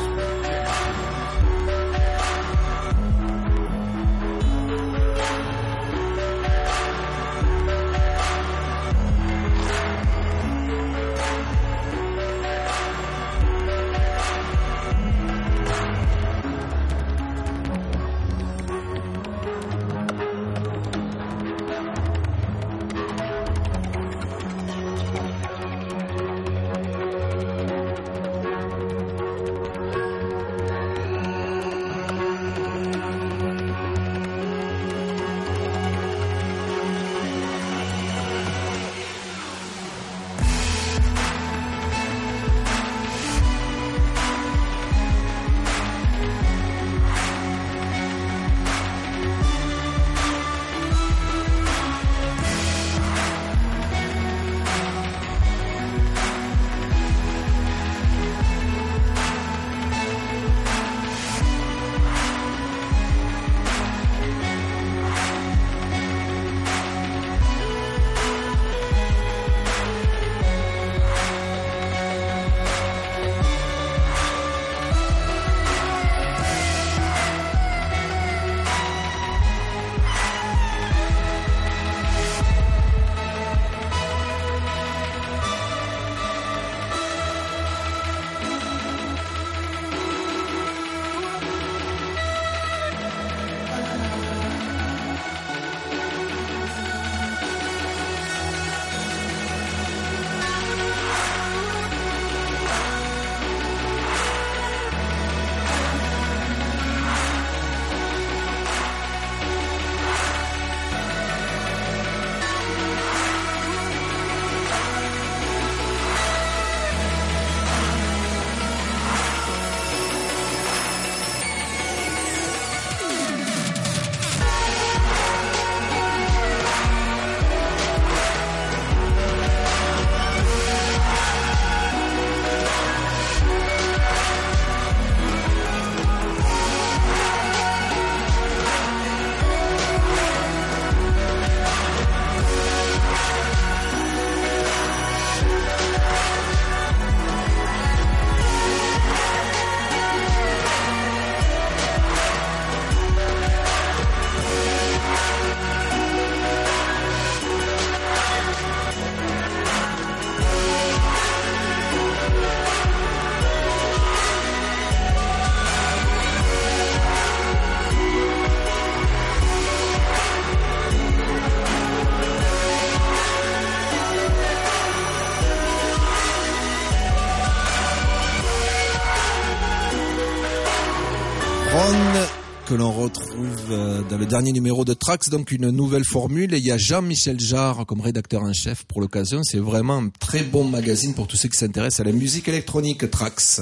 Que l'on retrouve dans le dernier numéro de Trax, donc une nouvelle formule. Et il y a Jean-Michel Jarre comme rédacteur en chef pour l'occasion. C'est vraiment un très bon magazine pour tous ceux qui s'intéressent à la musique électronique. Trax.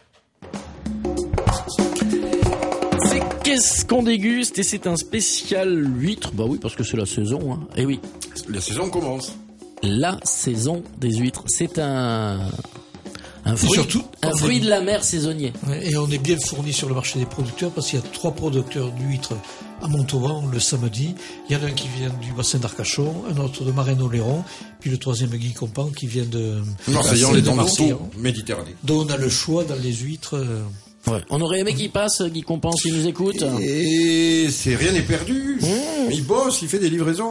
C'est qu'est-ce qu'on déguste et c'est un spécial huître. Bah oui, parce que c'est la saison. Hein. Et oui. La saison commence. La saison des huîtres. C'est un... Un fruit, surtout, un fruit est... de la mer saisonnier. Et on est bien fourni sur le marché des producteurs parce qu'il y a trois producteurs d'huîtres à Montauban le samedi. Il y en a un qui vient du bassin d'Arcachon, un autre de Marennes-Oléron, puis le troisième Guy Compan qui vient de Marseillan, les dents Méditerranée. Donc on a le choix dans les huîtres. Ouais. On aurait aimé qu'il passe, Guy Compan, s'il nous écoute. Et c'est rien n'est perdu. Mmh. Il bosse, il fait des livraisons.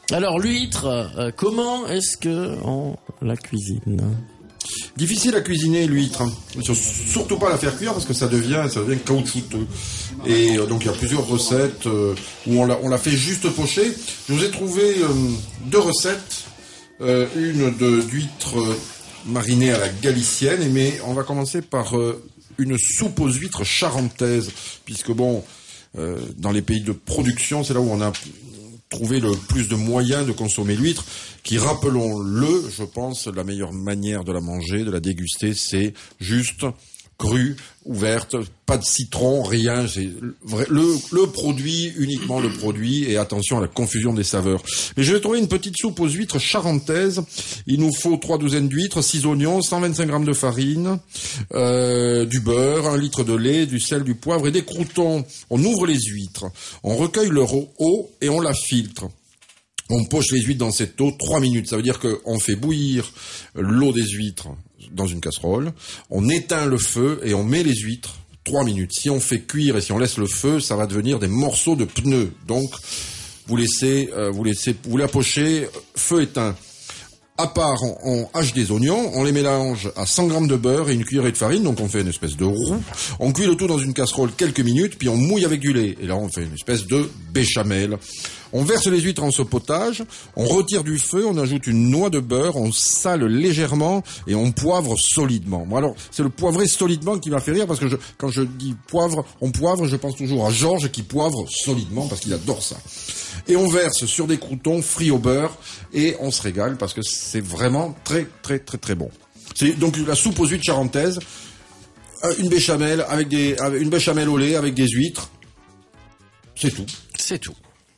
Alors l'huître, euh, comment est-ce que on la cuisine? Difficile à cuisiner l'huître, hein. Surtout pas la faire cuire parce que ça devient, ça devient caoutchouteux. Et euh, donc il y a plusieurs recettes euh, où on la, on la fait juste pocher. Je vous ai trouvé euh, deux recettes, euh, une de d'huître euh, marinée à la galicienne, mais on va commencer par euh, une soupe aux huîtres charentaise, puisque bon, euh, dans les pays de production, c'est là où on a trouvé le plus de moyens de consommer l'huître, qui, rappelons-le, je pense, la meilleure manière de la manger, de la déguster, c'est juste crue, ouverte, pas de citron, rien, c'est le, le produit, uniquement le produit, et attention à la confusion des saveurs. Mais je vais trouver une petite soupe aux huîtres charentaises. Il nous faut trois douzaines d'huîtres, six oignons, cent vingt-cinq grammes de farine, euh, du beurre, un litre de lait, du sel, du poivre et des croûtons. On ouvre les huîtres, on recueille leur eau et on la filtre. On poche les huîtres dans cette eau trois minutes. Ça veut dire qu'on fait bouillir l'eau des huîtres dans une casserole, on éteint le feu et on met les huîtres trois minutes. Si on fait cuire et si on laisse le feu, ça va devenir des morceaux de pneus. Donc, vous laissez, euh, vous laissez, vous la pochez, feu éteint. À part, on, on hache des oignons, on les mélange à cent grammes de beurre et une cuillerée de farine, donc on fait une espèce de roux. On cuit le tout dans une casserole quelques minutes, puis on mouille avec du lait. Et là, on fait une espèce de béchamel. On verse les huîtres en ce potage, on retire du feu, on ajoute une noix de beurre, on sale légèrement et on poivre solidement. Bon, alors, c'est le poivrer solidement qui m'a fait rire parce que je, quand je dis poivre, on poivre, je pense toujours à Georges qui poivre solidement parce qu'il adore ça. Et on verse sur des croûtons frits au beurre et on se régale parce que c'est vraiment très très très très bon. C'est donc la soupe aux huîtres charentaises, une béchamel avec des, une béchamel au lait avec des huîtres. C'est tout. C'est tout.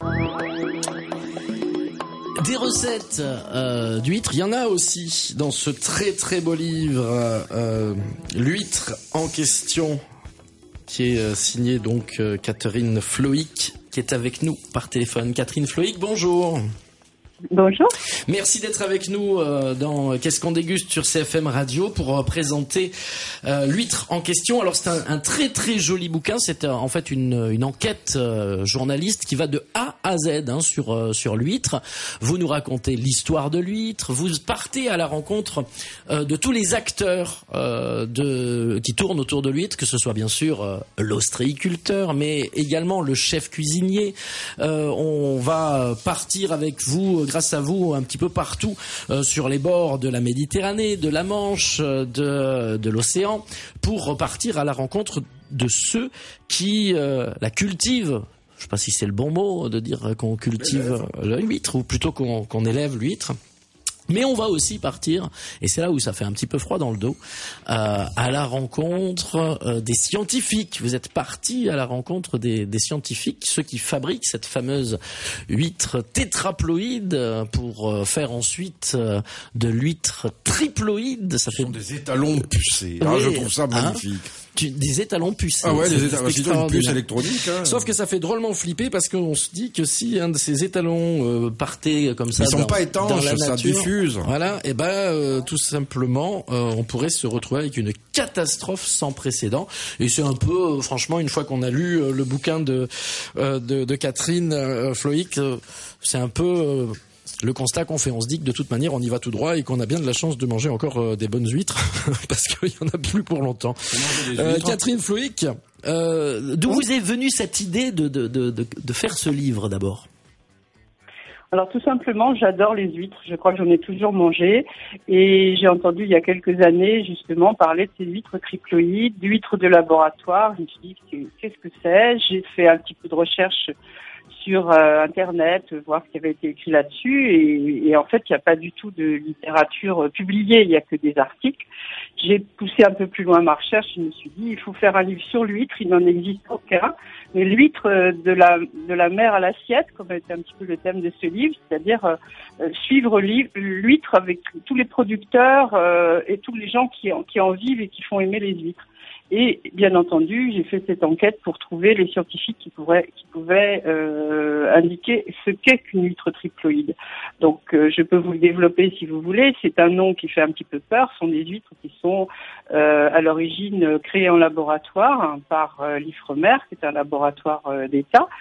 Des recettes euh, d'huîtres, il y en a aussi dans ce très très beau livre, euh, l'huître en question, qui est euh, signé donc euh, Catherine Floïc, qui est avec nous par téléphone. Catherine Floïc, bonjour. Bonjour. Merci d'être avec nous euh, dans Qu'est-ce qu'on déguste sur C F M Radio pour euh, présenter euh, l'huître en question. Alors c'est un, un très très joli bouquin. C'est euh, en fait une, une enquête euh, journaliste qui va de A à Z hein, sur euh, sur l'huître. Vous nous racontez l'histoire de l'huître. Vous partez à la rencontre euh, de tous les acteurs euh, de qui tournent autour de l'huître, que ce soit bien sûr euh, l'ostréiculteur, mais également le chef cuisinier. Euh, on va partir avec vous, grâce à vous, un petit peu partout euh, sur les bords de la Méditerranée, de la Manche, de, de l'océan, pour repartir à la rencontre de ceux qui euh, la cultivent. Je ne sais pas si c'est le bon mot de dire qu'on cultive l'huître, ou plutôt qu'on, qu'on élève l'huître. Mais on va aussi partir, et c'est là où ça fait un petit peu froid dans le dos, euh, à la rencontre euh, des scientifiques. Vous êtes partis à la rencontre des, des scientifiques, ceux qui fabriquent cette fameuse huître tétraploïde pour euh, faire ensuite euh, de l'huître triploïde. Ça Ce fait sont des étalons pucés. Ah, oui, je trouve ça magnifique. Hein, tu, des étalons pucés. Ah ouais, c'est, des étalons, c'est une puce électronique. Hein. Sauf que ça fait drôlement flipper parce qu'on se dit que si un de ces étalons euh, partait comme ça, ils sont dans, pas étanches, dans la ça nature, diffuse. Voilà, et ben euh, tout simplement, euh, on pourrait se retrouver avec une catastrophe sans précédent. Et c'est un peu, euh, franchement, une fois qu'on a lu euh, le bouquin de euh, de, de Catherine euh, Floïc, euh, c'est un peu euh, le constat qu'on fait. On se dit que de toute manière, on y va tout droit et qu'on a bien de la chance de manger encore euh, des bonnes huîtres parce qu'il y en a plus pour longtemps. Euh, Catherine Floïc, euh, d'où vous est venue cette idée de de de de, de faire ce livre d'abord? Alors tout simplement, j'adore les huîtres. Je crois que j'en ai toujours mangé. Et j'ai entendu il y a quelques années justement parler de ces huîtres triploïdes, d'huîtres de laboratoire. Je me suis dit, qu'est-ce que c'est? J'ai fait un petit peu de recherche sur euh, Internet, voir ce qui avait été écrit là-dessus. Et, et en fait, il n'y a pas du tout de littérature euh, publiée, il n'y a que des articles. J'ai poussé un peu plus loin ma recherche. Je me suis dit, il faut faire un livre sur l'huître. Il n'en existe aucun. Mais l'huître de la de la mer à l'assiette, comme était un petit peu le thème de ce livre, c'est-à-dire euh, suivre l'huître avec tous les producteurs euh, et tous les gens qui en, qui en vivent et qui font aimer les huîtres. Et bien entendu, j'ai fait cette enquête pour trouver les scientifiques qui pourraient qui pouvaient euh, indiquer ce qu'est qu'une huître triploïde. Donc, euh, je peux vous le développer si vous voulez. C'est un nom qui fait un petit peu peur. Ce sont des huîtres qui sont euh, à l'origine créées en laboratoire hein, par euh, l'Ifremer, qui est un laboratoire euh, d'État.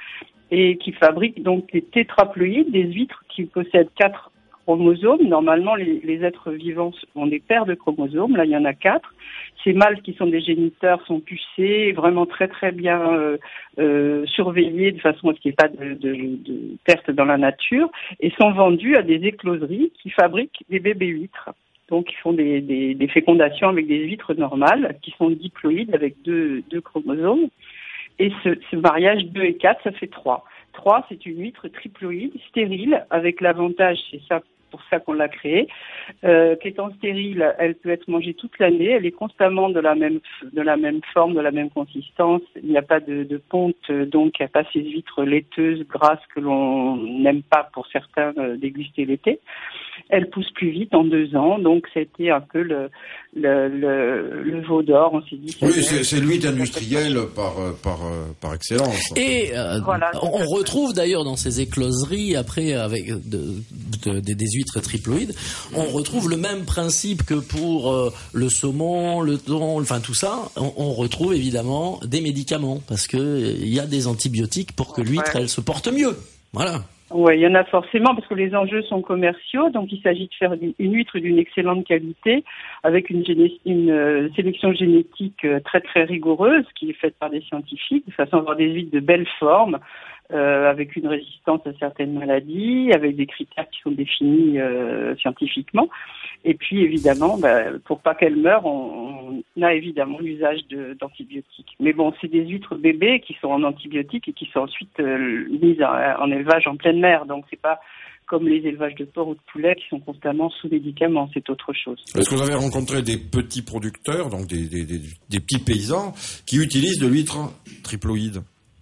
et qui fabrique donc les tétraploïdes, des huîtres qui possèdent quatre chromosomes. Normalement, les, les êtres vivants ont des paires de chromosomes. Là, il y en a quatre. Ces mâles qui sont des géniteurs sont pucés, vraiment très très bien euh, euh, surveillés de façon à ce qu'il n'y ait pas de, de, de perte dans la nature, et sont vendus à des écloseries qui fabriquent des bébés huîtres. Donc, ils font des, des, des fécondations avec des huîtres normales qui sont diploïdes avec deux, deux chromosomes. Et ce, ce mariage deux et quatre, ça fait trois. trois, c'est une huître triploïde, stérile, avec l'avantage, c'est ça, pour ça qu'on l'a créée, euh, qu'étant stérile, elle peut être mangée toute l'année, elle est constamment de la même, de la même forme, de la même consistance, il n'y a pas de, de ponte, donc il n'y a pas ces huîtres laiteuses, grasses que l'on n'aime pas pour certains euh, déguster l'été. Elle pousse plus vite en deux ans, donc c'était un peu le, le, le, le veau d'or, on s'est dit. Oui, c'est, c'est l'huître industrielle par, par, par excellence. Et euh, voilà, on, on retrouve d'ailleurs dans ces écloseries, après avec de, de, de, des huîtres triploïdes, on retrouve le même principe que pour euh, le saumon, le thon, enfin tout ça, on, on retrouve évidemment des médicaments, parce que il y a des antibiotiques pour que l'huître, ouais. elle se porte mieux. Voilà. Oui, il y en a forcément, parce que les enjeux sont commerciaux, donc il s'agit de faire une huître d'une excellente qualité, avec une, géné- une euh, sélection génétique euh, très très rigoureuse, qui est faite par des scientifiques, de façon à avoir des huîtres de belle forme, euh, avec une résistance à certaines maladies, avec des critères qui sont définis euh, scientifiquement. Et puis évidemment, bah, pour pas qu'elles meurent, on, on a évidemment l'usage de, d'antibiotiques. Mais bon, c'est des huîtres bébés qui sont en antibiotiques et qui sont ensuite euh, mises en, en élevage en pleine mer. Donc c'est pas comme les élevages de porc ou de poulet qui sont constamment sous médicaments, c'est autre chose. Est-ce que vous avez rencontré des petits producteurs, donc des, des, des, des petits paysans, qui utilisent de l'huître triploïde ?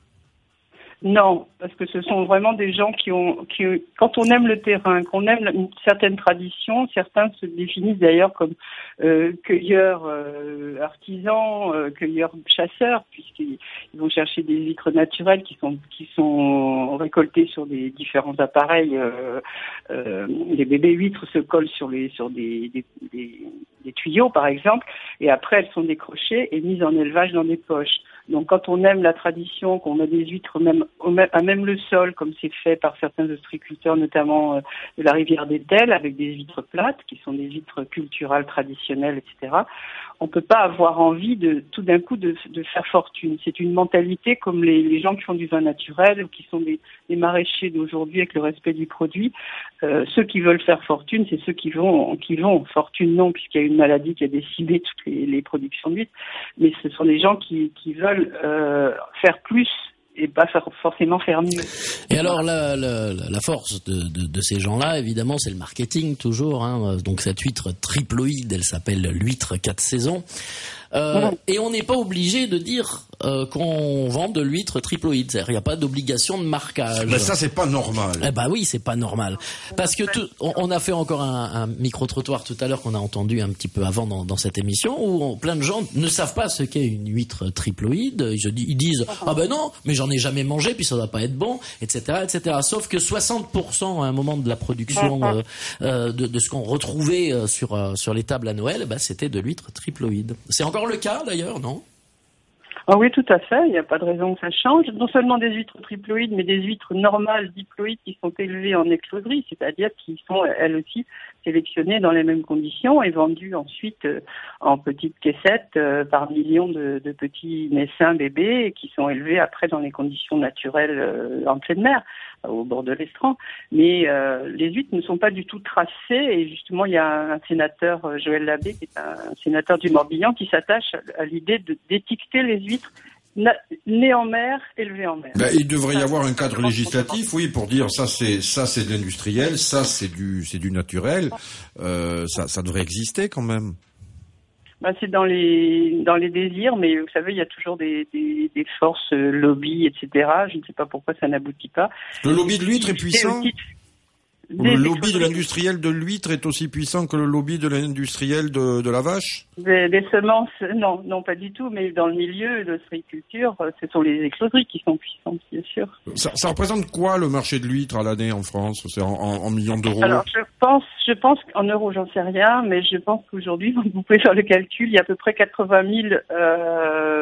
Non, parce que ce sont vraiment des gens qui ont, qui, quand on aime le terrain, qu'on aime une certaine tradition, certains se définissent d'ailleurs comme euh, cueilleurs euh, artisans, euh, cueilleurs chasseurs, puisqu'ils ils vont chercher des huîtres naturelles qui sont qui sont récoltées sur des différents appareils. Euh, euh, les bébés huîtres se collent sur les sur des, des, des, des tuyaux par exemple, et après elles sont décrochées et mises en élevage dans des poches. Donc quand on aime la tradition, qu'on a des huîtres même, à même le sol, comme c'est fait par certains ostréiculteurs, notamment euh, de la rivière d'Etel, avec des huîtres plates, qui sont des huîtres culturales, traditionnelles, et cetera, on peut pas avoir envie de tout d'un coup de, de faire fortune. C'est une mentalité comme les, les gens qui font du vin naturel, ou qui sont des, des maraîchers d'aujourd'hui avec le respect du produit. Euh, ceux qui veulent faire fortune, c'est ceux qui vont, qui vont fortune non, puisqu'il y a une maladie qui a décimé toutes les, les productions d'huîtres, mais ce sont des gens qui, qui veulent Euh, faire plus et pas faire, forcément faire mieux. Et alors la, la, la force de, de, de ces gens-là, évidemment, c'est le marketing toujours. Hein. Donc cette huître triploïde, elle s'appelle l'huître quatre saisons. Euh, mmh. Et on n'est pas obligé de dire euh, qu'on vend de l'huître triploïde. C'est-à-dire, il n'y a pas d'obligation de marquage. Mais ça, c'est pas normal. Eh ben oui, c'est pas normal. Parce que tout, on, on a fait encore un, un micro-trottoir tout à l'heure qu'on a entendu un petit peu avant dans, dans cette émission, où on, plein de gens ne savent pas ce qu'est une huître triploïde. Ils, ils disent ah ben non, mais j'en ai jamais mangé, puis ça doit pas être bon, et cetera, et cetera. Sauf que soixante pour cent à un moment de la production euh, euh, de, de ce qu'on retrouvait euh, sur euh, sur les tables à Noël, bah, c'était de l'huître triploïde. C'est encore le cas d'ailleurs, non? Ah oui, tout à fait. Il n'y a pas de raison que ça change. Non seulement des huîtres triploïdes, mais des huîtres normales diploïdes qui sont élevées en écloserie, c'est-à-dire qui sont elles aussi sélectionnées dans les mêmes conditions et vendues ensuite euh, en petites caissettes euh, par millions de, de petits naissins bébés et qui sont élevés après dans les conditions naturelles euh, en pleine mer, au bord de l'estran. Mais euh, les huîtres ne sont pas du tout tracées et justement il y a un, un sénateur, euh, Joël Labbé, qui est un, un sénateur du Morbihan, qui s'attache à, à l'idée de, d'étiqueter les huîtres nées en mer, élevées en mer. Ben, il devrait y avoir un cadre législatif, oui, pour dire ça c'est ça c'est de l'industriel, ça c'est du c'est du naturel. Euh, ça ça devrait exister quand même. Ben, c'est dans les dans les désirs, mais vous savez, il y a toujours des des, des forces euh, lobby, et cetera. Je ne sais pas pourquoi ça n'aboutit pas. Le lobby de l'huître est puissant. Le lobby de l'industriel de l'huître est aussi puissant que le lobby de l'industriel de, de la vache? Des, des semences, non, non, pas du tout, mais dans le milieu de l'ostréiculture, ce sont les écloseries qui sont puissantes, bien sûr. Ça, ça représente quoi le marché de l'huître à l'année en France? C'est en, en, en millions d'euros? Alors, je pense, je pense qu'en euros, j'en sais rien, mais je pense qu'aujourd'hui, vous pouvez faire le calcul, il y a à peu près quatre-vingt mille euh,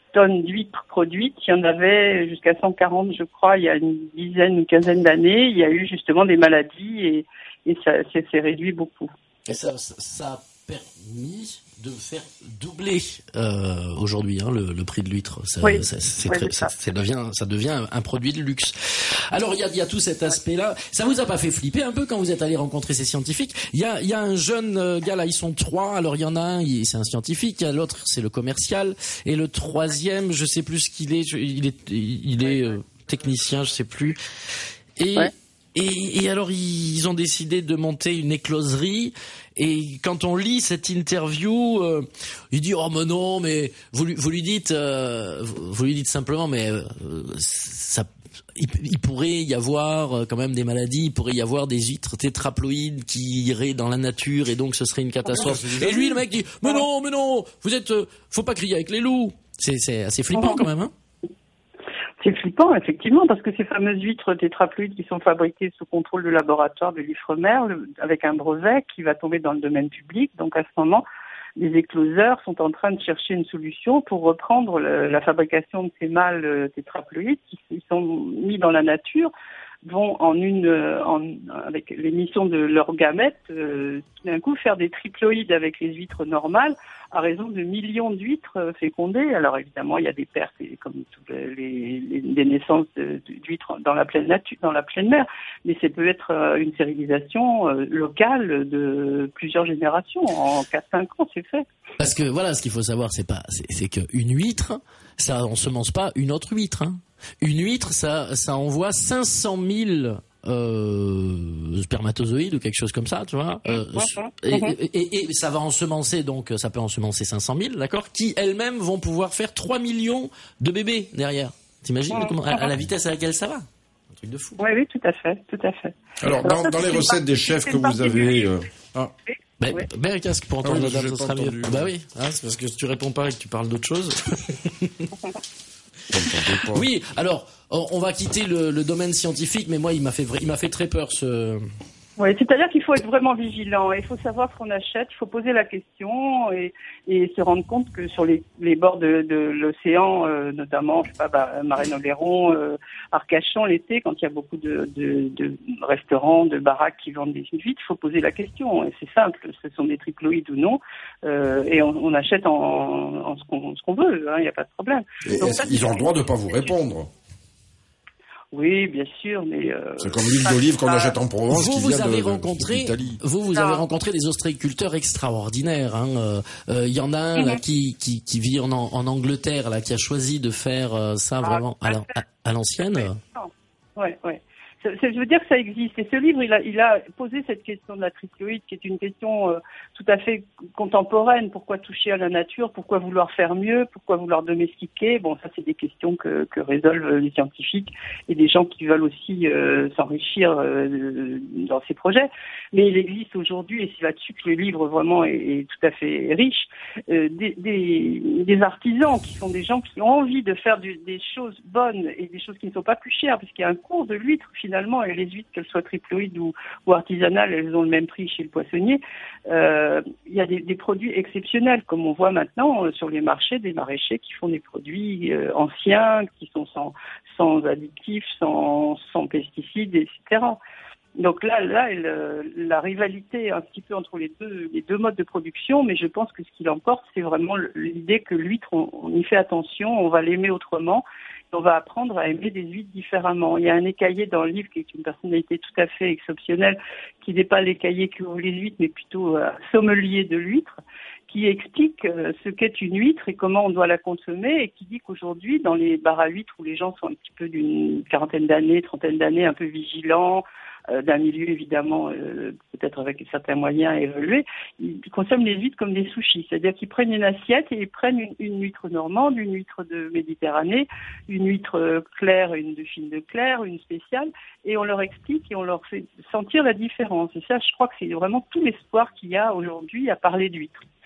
tonnes d'huîtres produites. Il y en avait jusqu'à cent quarante, je crois, il y a une dizaine, une quinzaine d'années. Il y a eu justement des maladies et, et ça s'est réduit beaucoup. Et ça, ça, ça a permis de faire doubler euh, aujourd'hui hein, le, le prix de l'huître. Ça, oui. ça, c'est oui, très, c'est ça. ça, ça devient, ça devient un produit de luxe. Alors il y a, il y a tout cet aspect-là. Ça vous a pas fait flipper un peu quand vous êtes allé rencontrer ces scientifiques? Il y a, il y a un jeune gars là, ils sont trois. Alors il y en a un, il, c'est un scientifique. Il y a l'autre, c'est le commercial. Et le troisième, je sais plus ce qu'il est. Il est, il est euh, technicien, je sais plus. Et ouais. Et, et alors ils ont décidé de monter une écloserie. Et quand on lit cette interview, euh, il dit oh mais non, mais vous lui, vous lui dites, euh, vous lui dites simplement, mais euh, ça, il, il pourrait y avoir quand même des maladies, il pourrait y avoir des huîtres tétraploïdes qui iraient dans la nature et donc ce serait une catastrophe. Et lui le mec dit mais non, mais non, vous êtes, euh, faut pas crier avec les loups. C'est, c'est assez flippant quand même, hein. C'est flippant, effectivement, parce que ces fameuses huîtres tétraploïdes qui sont fabriquées sous contrôle de laboratoire de l'Ifremer, le, avec un brevet qui va tomber dans le domaine public. Donc à ce moment, les écloseurs sont en train de chercher une solution pour reprendre le, la fabrication de ces mâles tétraploïdes qui, qui sont mis dans la nature, vont en une, en, avec l'émission de leurs gamètes, euh, d'un coup faire des triploïdes avec les huîtres normales à raison de millions d'huîtres fécondées. Alors évidemment, il y a des pertes, comme toutes les, les, les naissances de, d'huîtres dans la pleine nature, dans la pleine mer, mais ça peut être une stérilisation locale de plusieurs générations. En quatre cinq ans, c'est fait. Parce que voilà, ce qu'il faut savoir, c'est pas, c'est, c'est qu'une huître, ça ensemence pas une autre huître, hein. Une huître, ça, ça envoie cinq cent mille euh, spermatozoïdes ou quelque chose comme ça, tu vois. Euh, et, et, et, et ça va ensemencer, donc ça peut ensemencer cinq cent mille, d'accord, qui elles-mêmes vont pouvoir faire trois millions de bébés derrière. T'imagines comment, à, à la vitesse à laquelle ça va? Un truc de fou. Oui, oui, tout à fait, tout à fait. Alors, Alors dans, ça, dans les recettes des chefs que vous avez... Euh... Ah. Ben, oui. Ben, un casque pour entendre ah, la date, ça sera mieux. Bah oui, hein, c'est parce que tu réponds pas et que tu parles d'autre chose. Oui, alors on va quitter le, le domaine scientifique, mais moi il m'a fait il m'a fait très peur ce. Oui, c'est-à-dire qu'il faut être vraiment vigilant. Il faut savoir ce qu'on achète. Il faut poser la question et, et se rendre compte que sur les, les bords de, de l'océan, euh, notamment, je sais pas, bah, Marne-Oléron, euh, Arcachon, l'été, quand il y a beaucoup de, de, de restaurants, de baraques qui vendent des huîtres, il faut poser la question. Et c'est simple, ce sont des triploïdes ou non, euh, et on, on achète en, en ce qu'on, ce qu'on veut. Il hein, n'y a pas de problème. Et Donc, ça, ils ont le droit de ne pas vous répondre. Oui, bien sûr, mais euh, c'est comme l'huile d'olive qu'on achète en Provence. Vous, qui vous vient avez de, rencontré, d'Italie. vous, vous avez rencontré des ostréiculteurs extraordinaires. Il hein. euh, y en a un mm-hmm. là qui, qui, qui vit en, en Angleterre, là, qui a choisi de faire euh, ça ah, vraiment à, la, à, à l'ancienne. Ouais, ouais. C'est, c'est, je veux dire que ça existe. Et ce livre, il a, il a posé cette question de la triploïde, qui est une question euh, tout à fait contemporaine. Pourquoi toucher à la nature? Pourquoi vouloir faire mieux? Pourquoi vouloir domestiquer? Bon, ça, c'est des questions que, que résolvent les scientifiques et des gens qui veulent aussi euh, s'enrichir euh, dans ces projets. Mais il existe aujourd'hui, et c'est là-dessus que le livre vraiment est, est tout à fait riche, euh, des, des, des artisans qui sont des gens qui ont envie de faire du, des choses bonnes et des choses qui ne sont pas plus chères, parce qu'il y a un cours de l'huître finalement, et les huîtres, qu'elles soient triploïdes ou, ou artisanales, elles ont le même prix chez le poissonnier. Euh, il y a des, des produits exceptionnels, comme on voit maintenant euh, sur les marchés, des maraîchers qui font des produits euh, anciens, qui sont sans, sans additifs, sans, sans pesticides, et cetera. Donc là, là, elle, la rivalité un petit peu entre les deux, les deux modes de production, mais je pense que ce qui l'emporte, c'est vraiment l'idée que l'huître, on, on y fait attention, on va l'aimer autrement, et on va apprendre à aimer des huîtres différemment. Il y a un écaillé dans le livre qui est une personnalité tout à fait exceptionnelle, qui n'est pas l'écaillé qui ouvre les huîtres, mais plutôt un sommelier de l'huître, qui explique ce qu'est une huître et comment on doit la consommer, et qui dit qu'aujourd'hui, dans les bars à huîtres où les gens sont un petit peu d'une quarantaine d'années, trentaine d'années, un peu vigilants, euh, d'un milieu évidemment euh, peut-être avec certains moyens évolués, ils consomment les huîtres comme des sushis, c'est-à-dire qu'ils prennent une assiette et ils prennent une, une huître normande, une huître de Méditerranée, une huître claire, une de fine de clair, une spéciale, et on leur explique et on leur fait sentir la différence. Et ça, je crois que c'est vraiment tout l'espoir qu'il y a aujourd'hui à parler d'huîtres.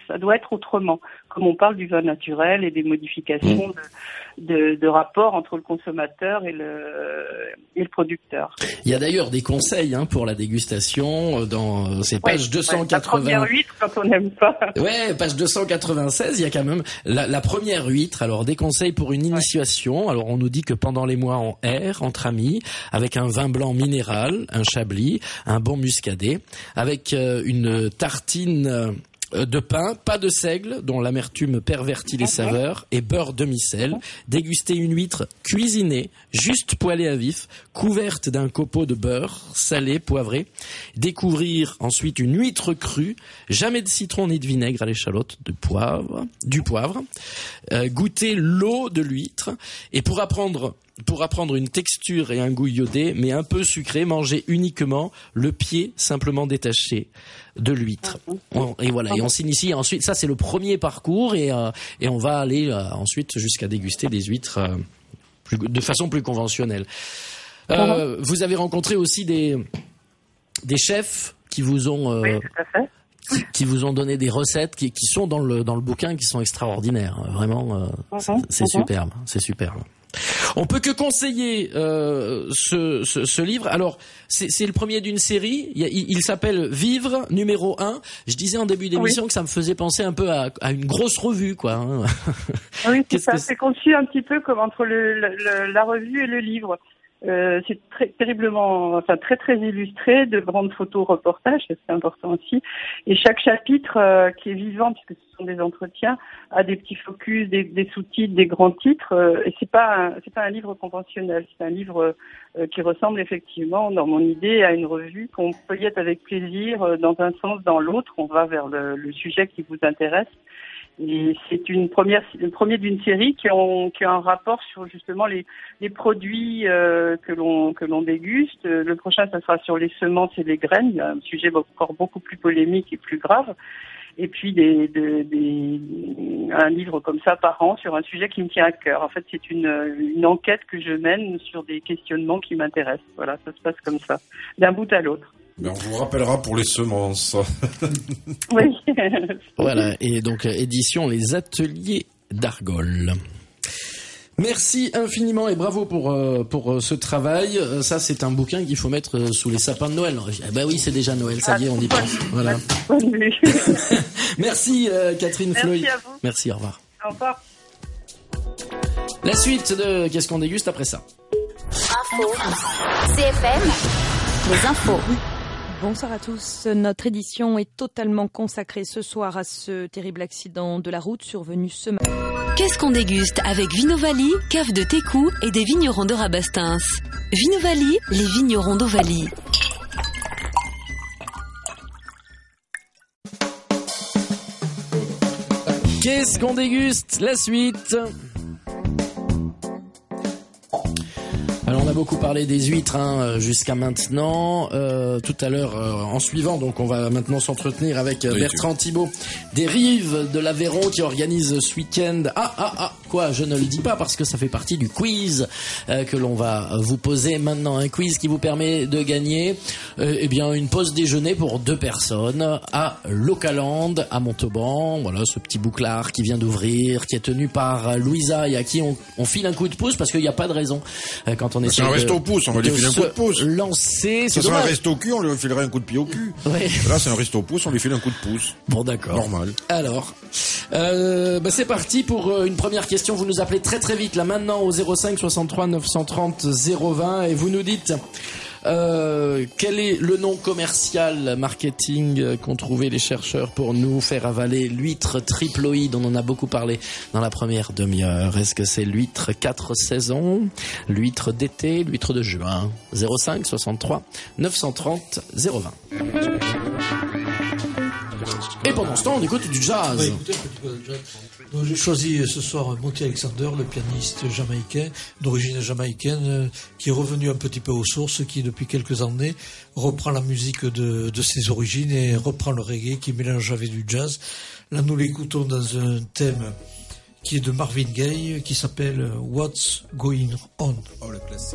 Ça doit être autrement, comme on parle du vin naturel et des modifications mmh. de, de, de rapport entre le consommateur et le, et le producteur. Il y a d'ailleurs des conseils hein, pour la dégustation dans ces pages ouais, deux cent quatre-vingts. La première huître, quand on n'aime pas. Ouais, page deux cent quatre-vingt-seize, il y a quand même la, la première huître. Alors, des conseils pour une initiation. Ouais. Alors, on nous dit que pendant les mois en R, entre amis, avec un vin blanc minéral, un chablis, un bon muscadet, avec euh, une tartine... Euh, de pain, pas de seigle, dont l'amertume pervertit les saveurs, et beurre demi-sel. Déguster une huître cuisinée, juste poêlée à vif, couverte d'un copeau de beurre, salé, poivré. Découvrir ensuite une huître crue, jamais de citron ni de vinaigre à l'échalote, de poivre, du poivre. Euh, goûter l'eau de l'huître. Et pour apprendre... Pour apprendre une texture et un goût iodé, mais un peu sucré, manger uniquement le pied simplement détaché de l'huître. On, et voilà, et on s'initie ensuite. Ça, c'est le premier parcours, et euh, et on va aller euh, ensuite jusqu'à déguster des huîtres euh, plus, de façon plus conventionnelle. Euh, vous avez rencontré aussi des des chefs qui vous ont euh, oui, tout à fait. Qui, qui vous ont donné des recettes qui, qui sont dans le dans le bouquin, qui sont extraordinaires. Vraiment, euh, uh-huh, c'est, c'est uh-huh. superbe, c'est superbe. On peut que conseiller euh, ce, ce, ce livre. Alors, c'est, c'est le premier d'une série. Il, il, il s'appelle Vivre, numéro un. Je disais en début d'émission oui. que ça me faisait penser un peu à, à une grosse revue, quoi. Hein. Oui, c'est ça. Que... C'est conçu un petit peu comme entre le, le, la revue et le livre. Euh, c'est très terriblement, enfin très très illustré, de grandes photos, reportages, c'est important aussi. Et chaque chapitre euh, qui est vivant, puisque ce sont des entretiens, a des petits focus, des, des sous-titres, des grands titres. Euh, et c'est pas un, c'est pas un livre conventionnel, c'est un livre euh, qui ressemble effectivement, dans mon idée, à une revue qu'on feuillette avec plaisir, euh, dans un sens, dans l'autre. On va vers le, le sujet qui vous intéresse. Et c'est une première, le premier d'une série qui ont, qui a un rapport sur justement les, les produits euh, que l'on, que l'on déguste. Le prochain, ça sera sur les semences et les graines. Il y a un sujet encore beaucoup plus polémique et plus grave. Et puis des, des, des, un livre comme ça par an sur un sujet qui me tient à cœur. En fait, c'est une, une enquête que je mène sur des questionnements qui m'intéressent. Voilà, ça se passe comme ça, d'un bout à l'autre. Mais on vous rappellera pour les semences. Oui. Voilà, et donc édition Les Ateliers d'Argol. Merci infiniment et bravo pour euh, pour euh, ce travail. Euh, ça, c'est un bouquin qu'il faut mettre euh, sous les sapins de Noël. Ah bah oui, c'est déjà Noël, ça y est, on y pense. Voilà. Merci euh, Catherine Merci Floyd. À vous. Merci, au revoir. Au revoir. La suite de Qu'est-ce qu'on déguste après ça? Info. C F M. Les infos. Bonsoir à tous. Notre édition est totalement consacrée ce soir à ce terrible accident de la route survenu ce matin. Qu'est-ce qu'on déguste avec Vinovali, cave de Técou et des vignerons de Rabastens. Vinovali, les vignerons d'Ovalie. Qu'est-ce qu'on déguste? La suite. Alors on a beaucoup parlé des huîtres hein, jusqu'à maintenant. Euh, tout à l'heure, euh, en suivant, donc on va maintenant s'entretenir avec euh, Bertrand Thibault des Rives de l'Aveyron qui organise ce week-end. Ah ah ah quoi, je ne le dis pas parce que ça fait partie du quiz euh, que l'on va vous poser maintenant. Un quiz qui vous permet de gagner euh, eh bien une pause déjeuner pour deux personnes à Localand à Montauban. Voilà ce petit bouclard qui vient d'ouvrir, qui est tenu par Louisa et à qui on, on file un coup de pouce parce qu'il n'y a pas de raison euh, quand on c'est un resto au pouce, on va lui filer un coup de pouce. Lancer, c'est serait un resto au cul, on lui filerait un coup de pied au cul. Ouais. Là, c'est un resto au pouce, on lui file un coup de pouce. Bon, d'accord. Normal. Alors, euh, bah c'est parti pour une première question. Vous nous appelez très très vite, là maintenant, au zéro cinq soixante-trois neuf cent trente zéro vingt et vous nous dites... Euh, quel est le nom commercial marketing qu'ont trouvé les chercheurs pour nous faire avaler l'huître triploïde? On en a beaucoup parlé dans la première demi-heure. Est-ce que c'est l'huître quatre saisons, l'huître d'été, l'huître de juin? Zéro cinq soixante-trois neuf cent trente zéro vingt. Et pendant ce temps, on écoute du jazz. Ouais, écoutez un petit peu de jazz. Donc, j'ai choisi ce soir Monty Alexander, le pianiste jamaïcain, d'origine jamaïcaine, qui est revenu un petit peu aux sources, qui depuis quelques années reprend la musique de, de ses origines et reprend le reggae qui mélange avec du jazz. Là, nous l'écoutons dans un thème qui est de Marvin Gaye, qui s'appelle What's Going On. Oh, le classique.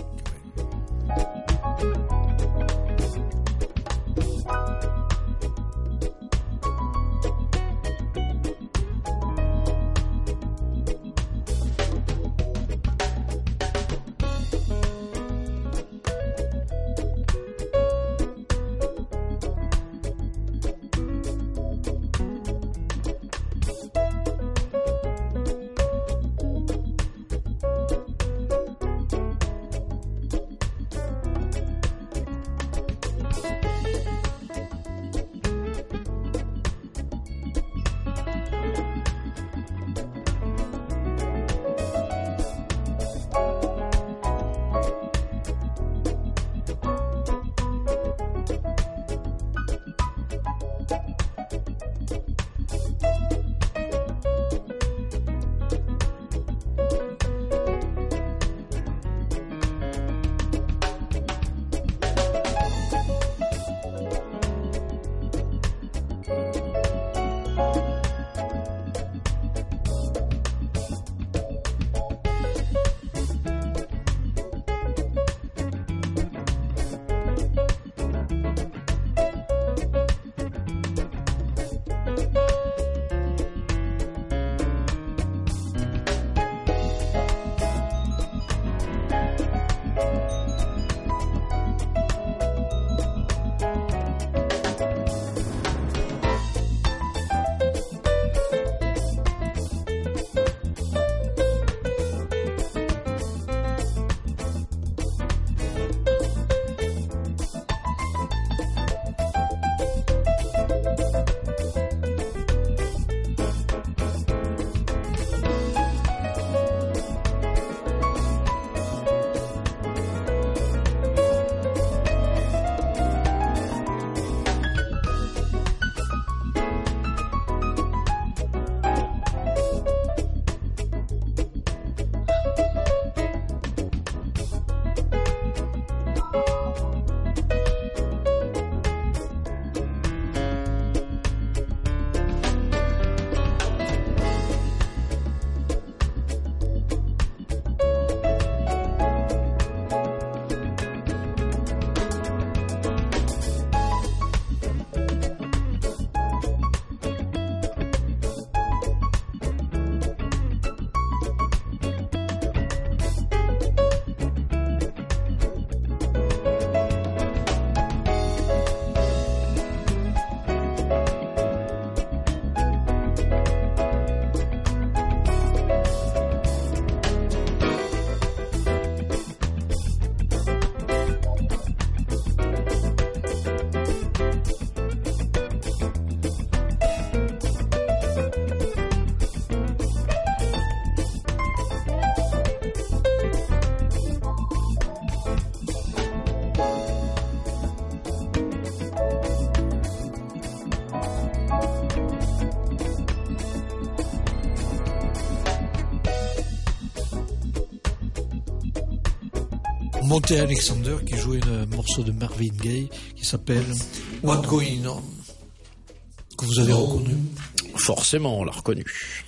Monty Alexander qui jouait un morceau de Marvin Gaye qui s'appelle What Going On, que vous avez reconnu. Forcément, on l'a reconnu.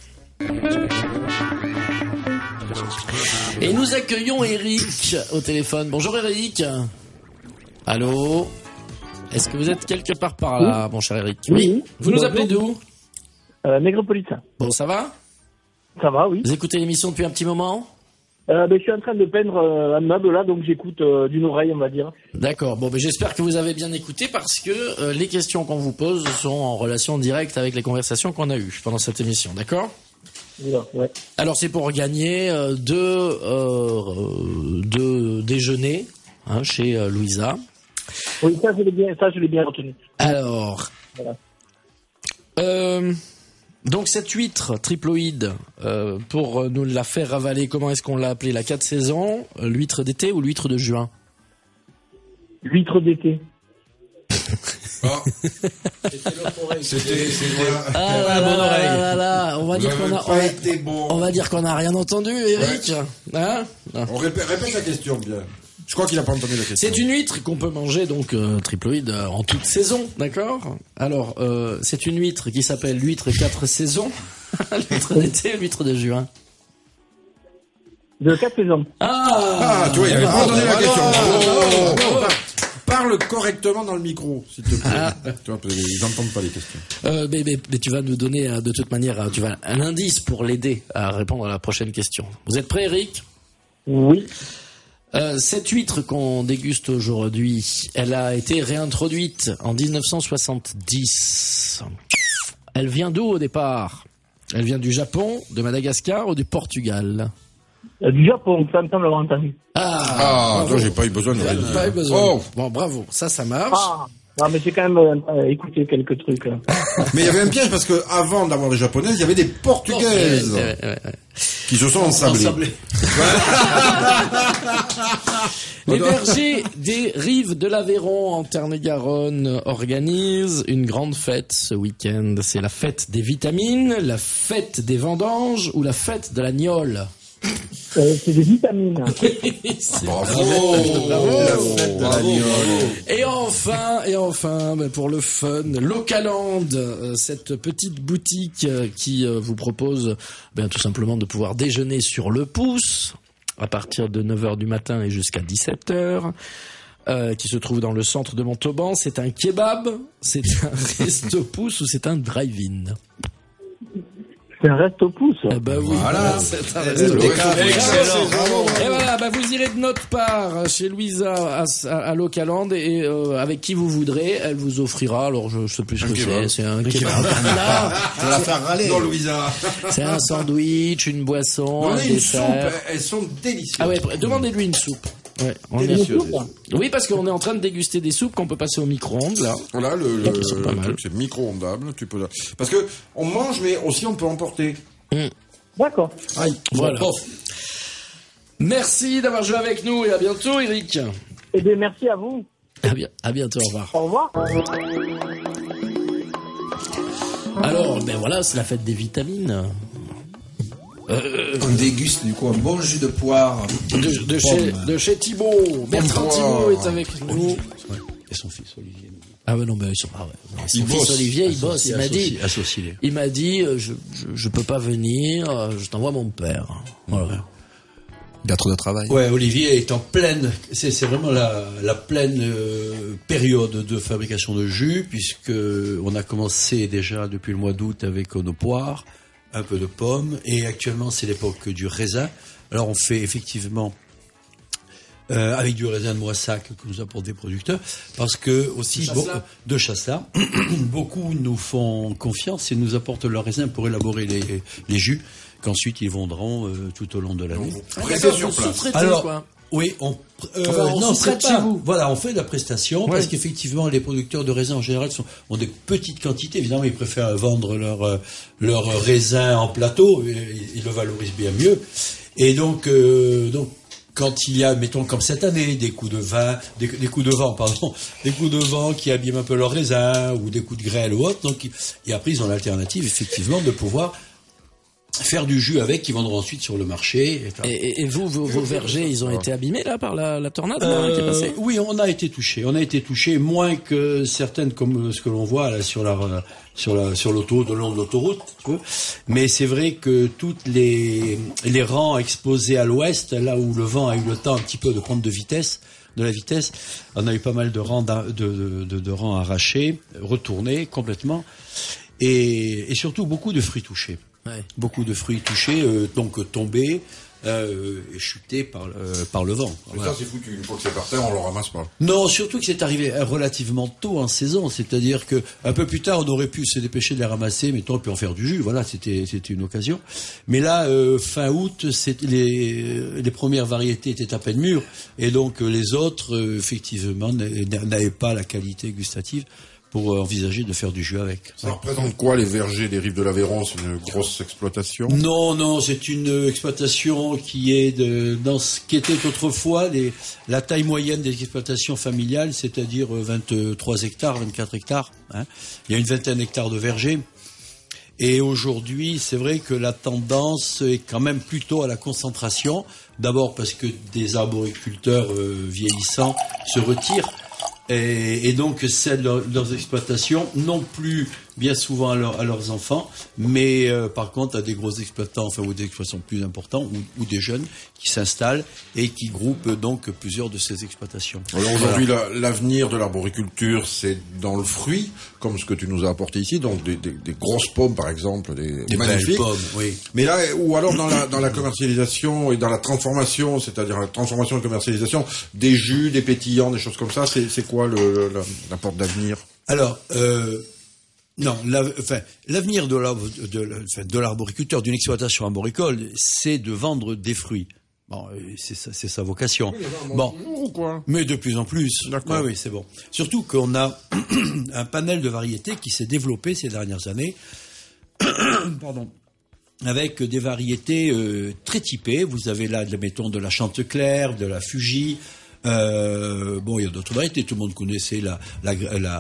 Et nous accueillons Eric au téléphone. Bonjour Eric. Allô. Est-ce que vous êtes quelque part par là, oui. Mon cher Eric? Oui. oui. Vous nous appelez d'où? euh, Négropolitain. Bon, ça va? Ça va, oui. Vous écoutez l'émission depuis un petit moment? euh, ben, Je suis en train de peindre euh, un meuble là, donc j'écoute euh, d'une oreille, on va dire. D'accord. Bon, ben, j'espère que vous avez bien écouté parce que euh, les questions qu'on vous pose sont en relation directe avec les conversations qu'on a eues pendant cette émission, d'accord? Ouais. Alors c'est pour gagner euh, deux, euh, deux déjeuners hein, chez euh, Louisa. Oui, ça je l'ai bien, ça je l'ai bien retenu. Alors, voilà. euh, donc cette huître triploïde, euh, pour nous la faire avaler, comment est-ce qu'on l'a appelée? La quatre saisons, l'huître d'été ou l'huître de juin? L'huître d'été. Oh. C'était, c'était ah là là là là là, on va dire qu'on a, on va, été bon. on va dire qu'on a rien entendu, Eric. Ouais. Hein on répète, répète la question bien. Je crois qu'il a pas entendu la question. C'est une huître qu'on peut manger donc euh, triploïde euh, en toute saison, d'accord? Alors euh, c'est une huître qui s'appelle l'huître quatre saisons, l'huître d'été, l'huître de juin. De quatre saisons. Ah, ah tu vois, il avait pas entendu la question. Oh, oh, oh. Parle correctement dans le micro, s'il te plaît. Ah. Tu vois, ils n'entendent pas les questions. Euh, mais, mais, mais tu vas nous donner, de toute manière, tu vas un indice pour l'aider à répondre à la prochaine question. Vous êtes prêt, Eric? Oui. Euh, cette huître qu'on déguste aujourd'hui, elle a été réintroduite en dix-neuf cent soixante-dix. Elle vient d'où au départ? Elle vient du Japon, de Madagascar ou du Portugal? Euh, du Japon, ça me semble avoir entendu. Ah, ah toi, j'ai pas eu besoin de rien. Pas eu besoin. Oh. Bon, bravo, ça, ça marche. Ah, non, mais j'ai quand même euh, écouté quelques trucs. Hein. Mais il y avait un piège parce que avant d'avoir les Japonaises, il y avait des Portugaises ouais, ouais, ouais, ouais. qui se sont ensablées. ensablées. Les bergers des rives de l'Aveyron en Tarn-et-Garonne organisent une grande fête ce week-end. C'est la fête des vitamines, la fête des vendanges ou la fête de la gnôle. Euh, c'est des vitamines. Bravo, bravo, bravo. Et enfin, et enfin, pour le fun, Localand, cette petite boutique qui vous propose, ben, tout simplement de pouvoir déjeuner sur le pouce à partir de neuf heures du matin et jusqu'à dix-sept heures. Euh, qui se trouve dans le centre de Montauban. C'est un kebab, c'est un resto-pouce ou c'est un drive-in? C'est un resto-pouce. Eh ben oui, voilà. C'est un resto-pouce. Et voilà, bah vous irez de notre part chez Louisa à, à, à Localand et euh, avec qui vous voudrez, elle vous offrira. Alors je, je sais plus ce que c'est. C'est un kebab. Tu vas la faire râler. Non, Louisa. C'est un sandwich, une boisson, un une dessert. Soupe, elles sont délicieuses. Ah ouais, demandez-lui une soupe. Ouais, on est... Oui, parce qu'on est en train de déguster des soupes qu'on peut passer au micro-ondes, là. Voilà, le, le, le truc, c'est micro-ondable. Tu peux... Parce que on mange, mais aussi on peut emporter. Mmh. D'accord. Aïe, voilà. Bon. Merci d'avoir joué avec nous et à bientôt, Eric. Eh bien, merci à vous. À, bien, à bientôt, au revoir. Au revoir. Alors, ben voilà, c'est la fête des vitamines. Euh, on déguste du coup un bon jus de poire de, de, chez, de chez Thibault. Bertrand Thibault est avec nous. Et son fils Olivier. Ah ouais non mais ils sont ah ouais. Non, son il fils bosse. Olivier il bosse. Il m'a dit. Associé. Il m'a dit euh, je, je je peux pas venir. Je t'envoie mon père. Voilà. Il a trop de travail. Ouais, Olivier est en pleine. C'est c'est vraiment la la pleine euh, période de fabrication de jus puisque on a commencé déjà depuis le mois d'août avec nos poires. Un peu de pommes, et actuellement c'est l'époque du raisin. Alors on fait effectivement euh, avec du raisin de Moissac que nous apportent des producteurs, parce que aussi de beaucoup de Chasselas, beaucoup nous font confiance et nous apportent leur raisin pour élaborer les, les jus qu'ensuite ils vendront euh, tout au long de l'année. Prêtez sur place. Alors, quoi. Oui, on, euh, enfin, on non, c'est pas, chez vous. Voilà, on fait de la prestation ouais. parce qu'effectivement, les producteurs de raisins en général sont, ont des petites quantités. Évidemment, ils préfèrent vendre leur leur raisin en plateau, ils, ils le valorisent bien mieux. Et donc, euh, donc, quand il y a, mettons comme cette année, des coups de vin, des, des coups de vent, pardon, des coups de vent qui abîment un peu leur raisin ou des coups de grêle ou autre, donc et après ils ont l'alternative effectivement de pouvoir faire du jus avec, qu'ils vendront ensuite sur le marché. Et, et, et vous, vos, vos vergers, ils ont été abîmés là par la, la tornade euh, qui est passée? Oui, on a été touché. On a été touché moins que certaines, comme ce que l'on voit là sur la sur la sur l'auto, de long de l'autoroute. Tu vois. Mais c'est vrai que toutes les les rangs exposés à l'ouest, là où le vent a eu le temps un petit peu de prendre de vitesse. de la vitesse, on a eu pas mal de rangs, de, de, de, de rangs arrachés, retournés complètement, et, et surtout beaucoup de fruits touchés. Ouais. Beaucoup de fruits touchés, euh, donc tombés, euh, et chutés par, euh, par le vent. Mais voilà. Ça c'est foutu, une fois que c'est par terre, on le ramasse pas. Non, surtout que c'est arrivé relativement tôt en saison, c'est-à-dire que un peu plus tard, on aurait pu se dépêcher de les ramasser, mettons, puis en faire du jus, voilà, c'était c'était une occasion. Mais là, euh, fin août, c'est, les, les premières variétés étaient à peine mûres, et donc les autres, euh, effectivement, n'avaient pas la qualité gustative pour envisager de faire du jus avec. Ça représente quoi les vergers des rives de l'Aveyron? C'est une grosse exploitation? Non, non, c'est une exploitation qui est de, dans ce qui était autrefois les, la taille moyenne des exploitations familiales, c'est-à-dire vingt-trois hectares, vingt-quatre hectares. Hein. Il y a une vingtaine d'hectares de vergers. Et aujourd'hui, c'est vrai que la tendance est quand même plutôt à la concentration. D'abord parce que des arboriculteurs euh, vieillissants se retirent. Et, et donc cèdent leur, leurs exploitations, non plus bien souvent à, leur, à leurs enfants, mais euh, par contre à des gros exploitants, enfin ou des exploitants plus importants, ou, ou des jeunes qui s'installent et qui groupent donc plusieurs de ces exploitations. Alors aujourd'hui, voilà. la, l'avenir de l'arboriculture, c'est dans le fruit, comme ce que tu nous as apporté ici, donc des, des, des grosses pommes par exemple, des, des magnifiques. pommes, oui. Mais là, ou alors dans la, dans la commercialisation et dans la transformation, c'est-à-dire la transformation et commercialisation des jus, des pétillants, des choses comme ça, c'est, c'est quoi le, la, la porte d'avenir? Alors, euh, non, la, enfin, l'avenir de, la, de, enfin, de l'arboriculteur, d'une exploitation arboricole, c'est de vendre des fruits. Bon, c'est sa, c'est sa vocation. Oui, bon, quoi. Mais de plus en plus. D'accord. Oui, oui, c'est bon. Surtout qu'on a un panel de variétés qui s'est développé ces dernières années. Pardon. Avec des variétés euh, très typées. Vous avez là, mettons, de la Chanteclair, de la Fuji. Euh, bon, il y a d'autres variétés. Tout le monde connaissait la, la,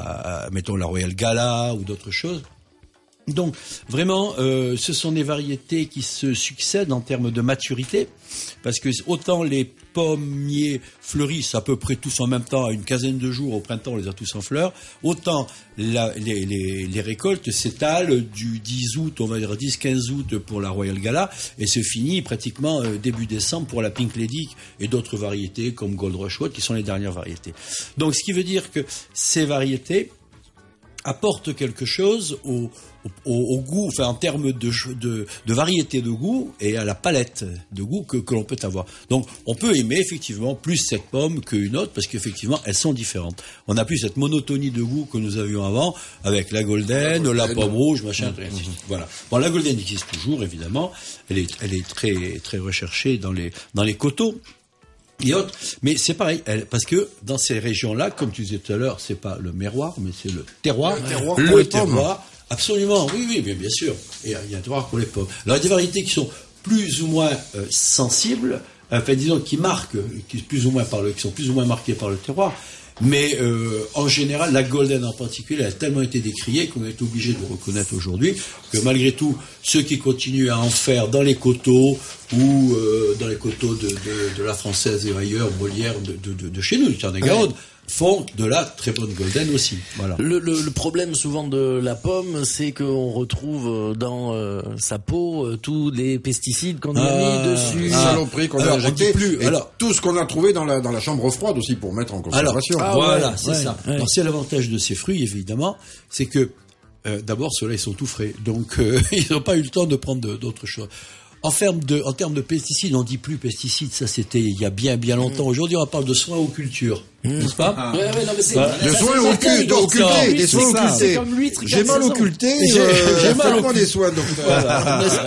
la mettons, la Royal Gala ou d'autres choses. Donc, vraiment, euh, ce sont des variétés qui se succèdent en termes de maturité, parce que autant les pommiers fleurissent à peu près tous en même temps, à une quinzaine de jours, au printemps on les a tous en fleurs, autant la, les, les, les récoltes s'étalent du dix août, on va dire dix quinze août pour la Royal Gala, et se finit pratiquement euh, début décembre pour la Pink Lady et d'autres variétés comme Gold Rush White qui sont les dernières variétés. Donc, ce qui veut dire que ces variétés apportent quelque chose au, au, au goût, enfin en termes de, de, de variété de goût et à la palette de goût que, que l'on peut avoir. Donc on peut aimer effectivement plus cette pomme qu'une autre parce qu'effectivement elles sont différentes. On n'a plus cette monotonie de goût que nous avions avant avec la golden, la, la pomme rouge, machin, mmh, mmh. Voilà. Bon, la golden existe toujours évidemment. Elle est, elle est très, très recherchée dans les, dans les coteaux. Et autres, mais c'est pareil, elle, parce que dans ces régions-là, comme tu disais tout à l'heure, c'est pas le miroir, mais c'est le terroir. Le terroir, le pour les terroir pommes. Absolument, oui, oui, bien, bien sûr. Et il y a un terroir pour les pommes. Alors, il y a des variétés qui sont plus ou moins euh, sensibles, enfin, disons, qui marquent, qui, plus ou moins par le, qui sont plus ou moins marquées par le terroir. Mais euh, en général, la golden en particulier, elle a tellement été décriée qu'on est obligé de reconnaître aujourd'hui que malgré tout, ceux qui continuent à en faire dans les coteaux ou euh, dans les coteaux de, de, de la Française et ailleurs, Molière, de, de, de, de chez nous, du Tarn-et-Garonne, font de la très bonne golden aussi. Voilà. Le, le, le problème souvent de la pomme, c'est qu'on retrouve dans euh, sa peau euh, tous les pesticides qu'on a ah, mis dessus. Les saloperies qu'on a injectées. Plus. Et alors, tout ce qu'on a trouvé dans la, dans la chambre froide aussi pour mettre en conservation. Alors, ah, voilà, ouais, c'est ouais, ça. Ouais. Alors, c'est l'avantage de ces fruits, évidemment, c'est que euh, d'abord, ceux-là, ils sont tout frais. Donc, euh, ils n'ont pas eu le temps de prendre de, d'autres choses. En termes de, en termes de pesticides, on dit plus pesticides, ça c'était il y a bien bien longtemps. Aujourd'hui, on parle de soins aux cultures, mmh. n'est-ce pas? Ah. Ouais, ouais, non, mais c'est, bah, de soins occultés, occultés, des soins occultés. J'ai mal occulté, euh, j'ai mal au des soins, donc voilà, n'est-ce